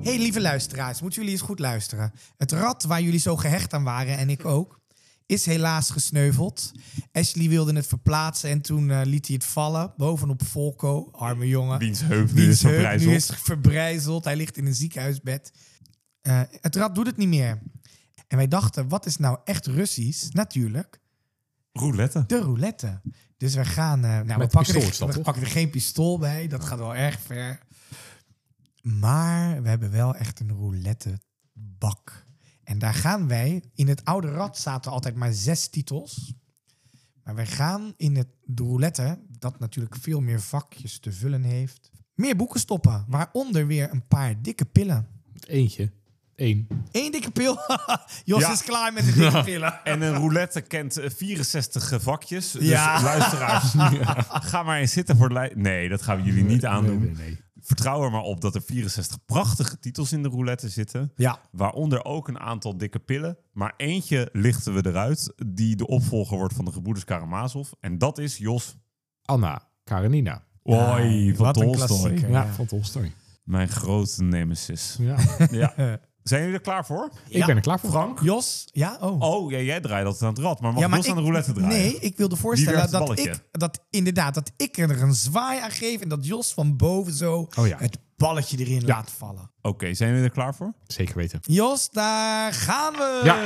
hey, lieve luisteraars, moeten jullie eens goed luisteren. Het rad waar jullie zo gehecht aan waren, en ik ook, is helaas gesneuveld. Ashley wilde het verplaatsen en toen uh, liet hij het vallen bovenop Volko, arme jongen. Wiens heup nu Wiens is heup verbrijzeld. nu is verbrijzeld. Hij ligt in een ziekenhuisbed. Uh, het rad doet het niet meer. En wij dachten, wat is nou echt Russisch? Natuurlijk, Roulette. de roulette. Dus we gaan... Uh, nou, we Met pakken, pistool er, is dat, we toch? pakken er geen pistool bij. Dat gaat wel erg ver. Maar we hebben wel echt een roulettebak. En daar gaan wij... In het oude rad zaten altijd maar zes titels. Maar wij gaan in het, de roulette, dat natuurlijk veel meer vakjes te vullen heeft, meer boeken stoppen. Waaronder weer een paar dikke pillen. Eentje. Eén. Eén dikke pil. Jos Ja. is klaar met de dikke pillen. En een roulette kent eh, vierenzestig vakjes. Dus Ja. luisteraars, ga maar eens zitten voor de lijn. Nee, dat gaan we jullie niet aandoen. Nee, nee, nee. Vertrouw er maar op dat er vierenzestig prachtige titels in de roulette zitten. Ja. Waaronder ook een aantal dikke pillen. Maar eentje lichten we eruit, die de opvolger wordt van de gebroeders Karamazov. En dat is Jos. Anna Karenina. Oei, van wat een Tolstoy. klassieker. Ja, Ja. van Tolstoy. Mijn grote nemesis. Ja. Ja. Zijn jullie er klaar voor? Ik ben er klaar voor. Frank? Jos, ja, oh. Oh, ja, jij draait altijd aan het rad. Maar mag ja, Jos aan de roulette draaien? Nee, ik wilde Wie voorstellen werpt het dat balletje? ik, dat inderdaad, dat ik er een zwaai aan geef en dat Jos van boven zo Oh ja. het balletje erin laat vallen. Oké, zijn jullie er klaar voor? Zeker weten. Jos, daar gaan we! Ja.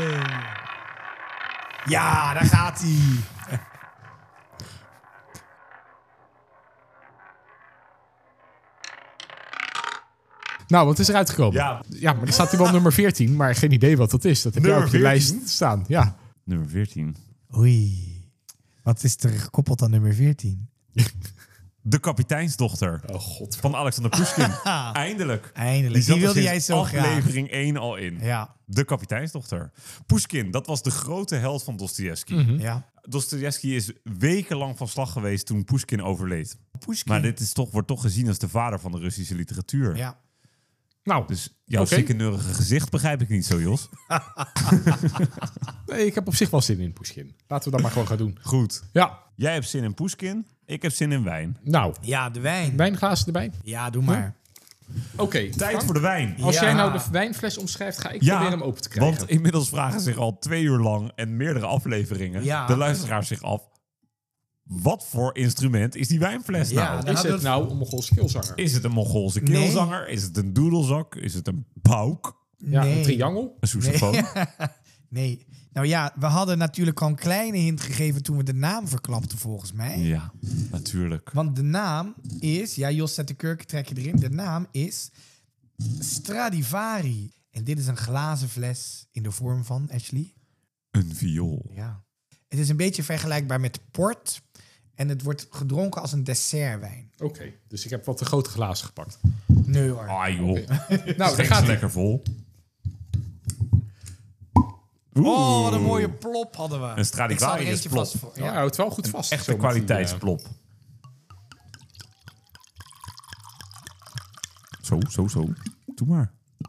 Ja, daar gaat hij. Nou, wat is eruit gekomen? Ja. Ja, maar er staat hier wel nummer veertien, maar geen idee wat dat is. Dat heb je Nummer op je veertien? lijst staan. Ja. Nummer veertien. Oei. Wat is er gekoppeld aan nummer veertien? De kapiteinsdochter Oh god. van Alexander Pushkin. Eindelijk. Eindelijk. Die, Die zat er wilde sinds jij zo graag. aflevering één al in. Ja. De kapiteinsdochter. Pushkin, dat was de grote held van Dostojevski. Ja. Dostojevski is wekenlang van slag geweest toen Pushkin overleed. Pushkin. Maar dit is toch, wordt toch gezien als de vader van de Russische literatuur. Ja. Nou, Dus jouw Oké. zieke neurige gezicht begrijp ik niet zo, Jos. nee, ik heb op zich wel zin in Pushkin. Laten we dat maar gewoon gaan doen. Goed. Ja. Jij hebt zin in Pushkin. Ik heb zin in wijn. Nou, Ja, de wijn. wijnglazen erbij. Ja, doe maar. Oké. Tijd Frank, voor de wijn. Als Ja. jij nou de wijnfles omschrijft, ga ik proberen hem open te krijgen. want inmiddels vragen zich al twee uur lang en meerdere afleveringen Ja. de luisteraars zich af. Wat voor instrument is die wijnfles Ja, nou? dan Is hadden het we- nou een Mongoolse keelzanger? Is het een Mongoolse Nee. keelzanger? Is het een doedelzak? Is het een pauk? Ja, Nee. een triangel? Een sousaphone? Nee. Nou ja, we hadden natuurlijk al een kleine hint gegeven toen we de naam verklapten, volgens mij. Ja, natuurlijk. Want de naam is... Ja, Jos zet de kurkentrekker erin. De naam is Stradivari. En dit is een glazen fles in de vorm van, Ashley. Een viool. Ja. Het is een beetje vergelijkbaar met port. En het wordt gedronken als een dessertwijn. Oké, dus ik heb wat te grote glazen gepakt. Nee hoor. Ah joh, Nou, daar schenk gaat ze hij. lekker vol. Oh, wat een mooie plop hadden we. Een Stradivarius Ik zal er eentje plop. vast voor- Ja, Ja. hij houdt wel goed vast. Echte zo met die, kwaliteitsplop. Zo, zo, zo. Doe maar.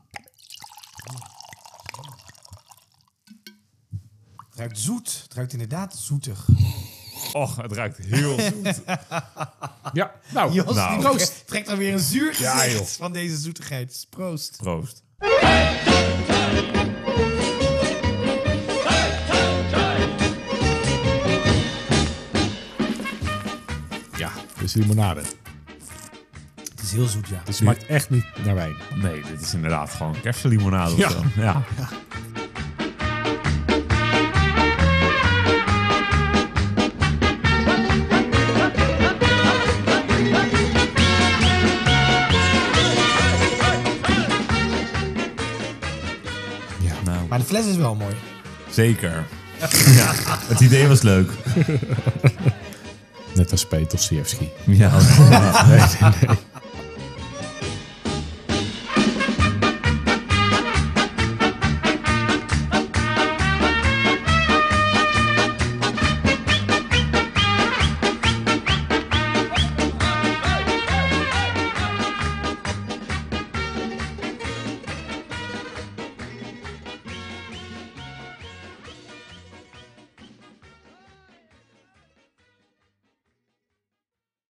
Het ruikt zoet. Het ruikt inderdaad zoetig. Och, het ruikt heel zoet. eh, Ja, nou, Jos, Nou. die trekt- trekt dan weer een zuur gezicht Ja, joh. van deze zoetigheid. Proost. Proost. ja, dus limonade. Het is heel zoet, ja. Het smaakt echt niet naar wijn. Nee, dit is inderdaad gewoon kersenlimonade of Ja. zo. Ja. Ja. Nou, Maar de fles is wel mooi. zeker. Ja, het idee was leuk. Net als bij Dostoevsky. Ja. Nee, nee, nee.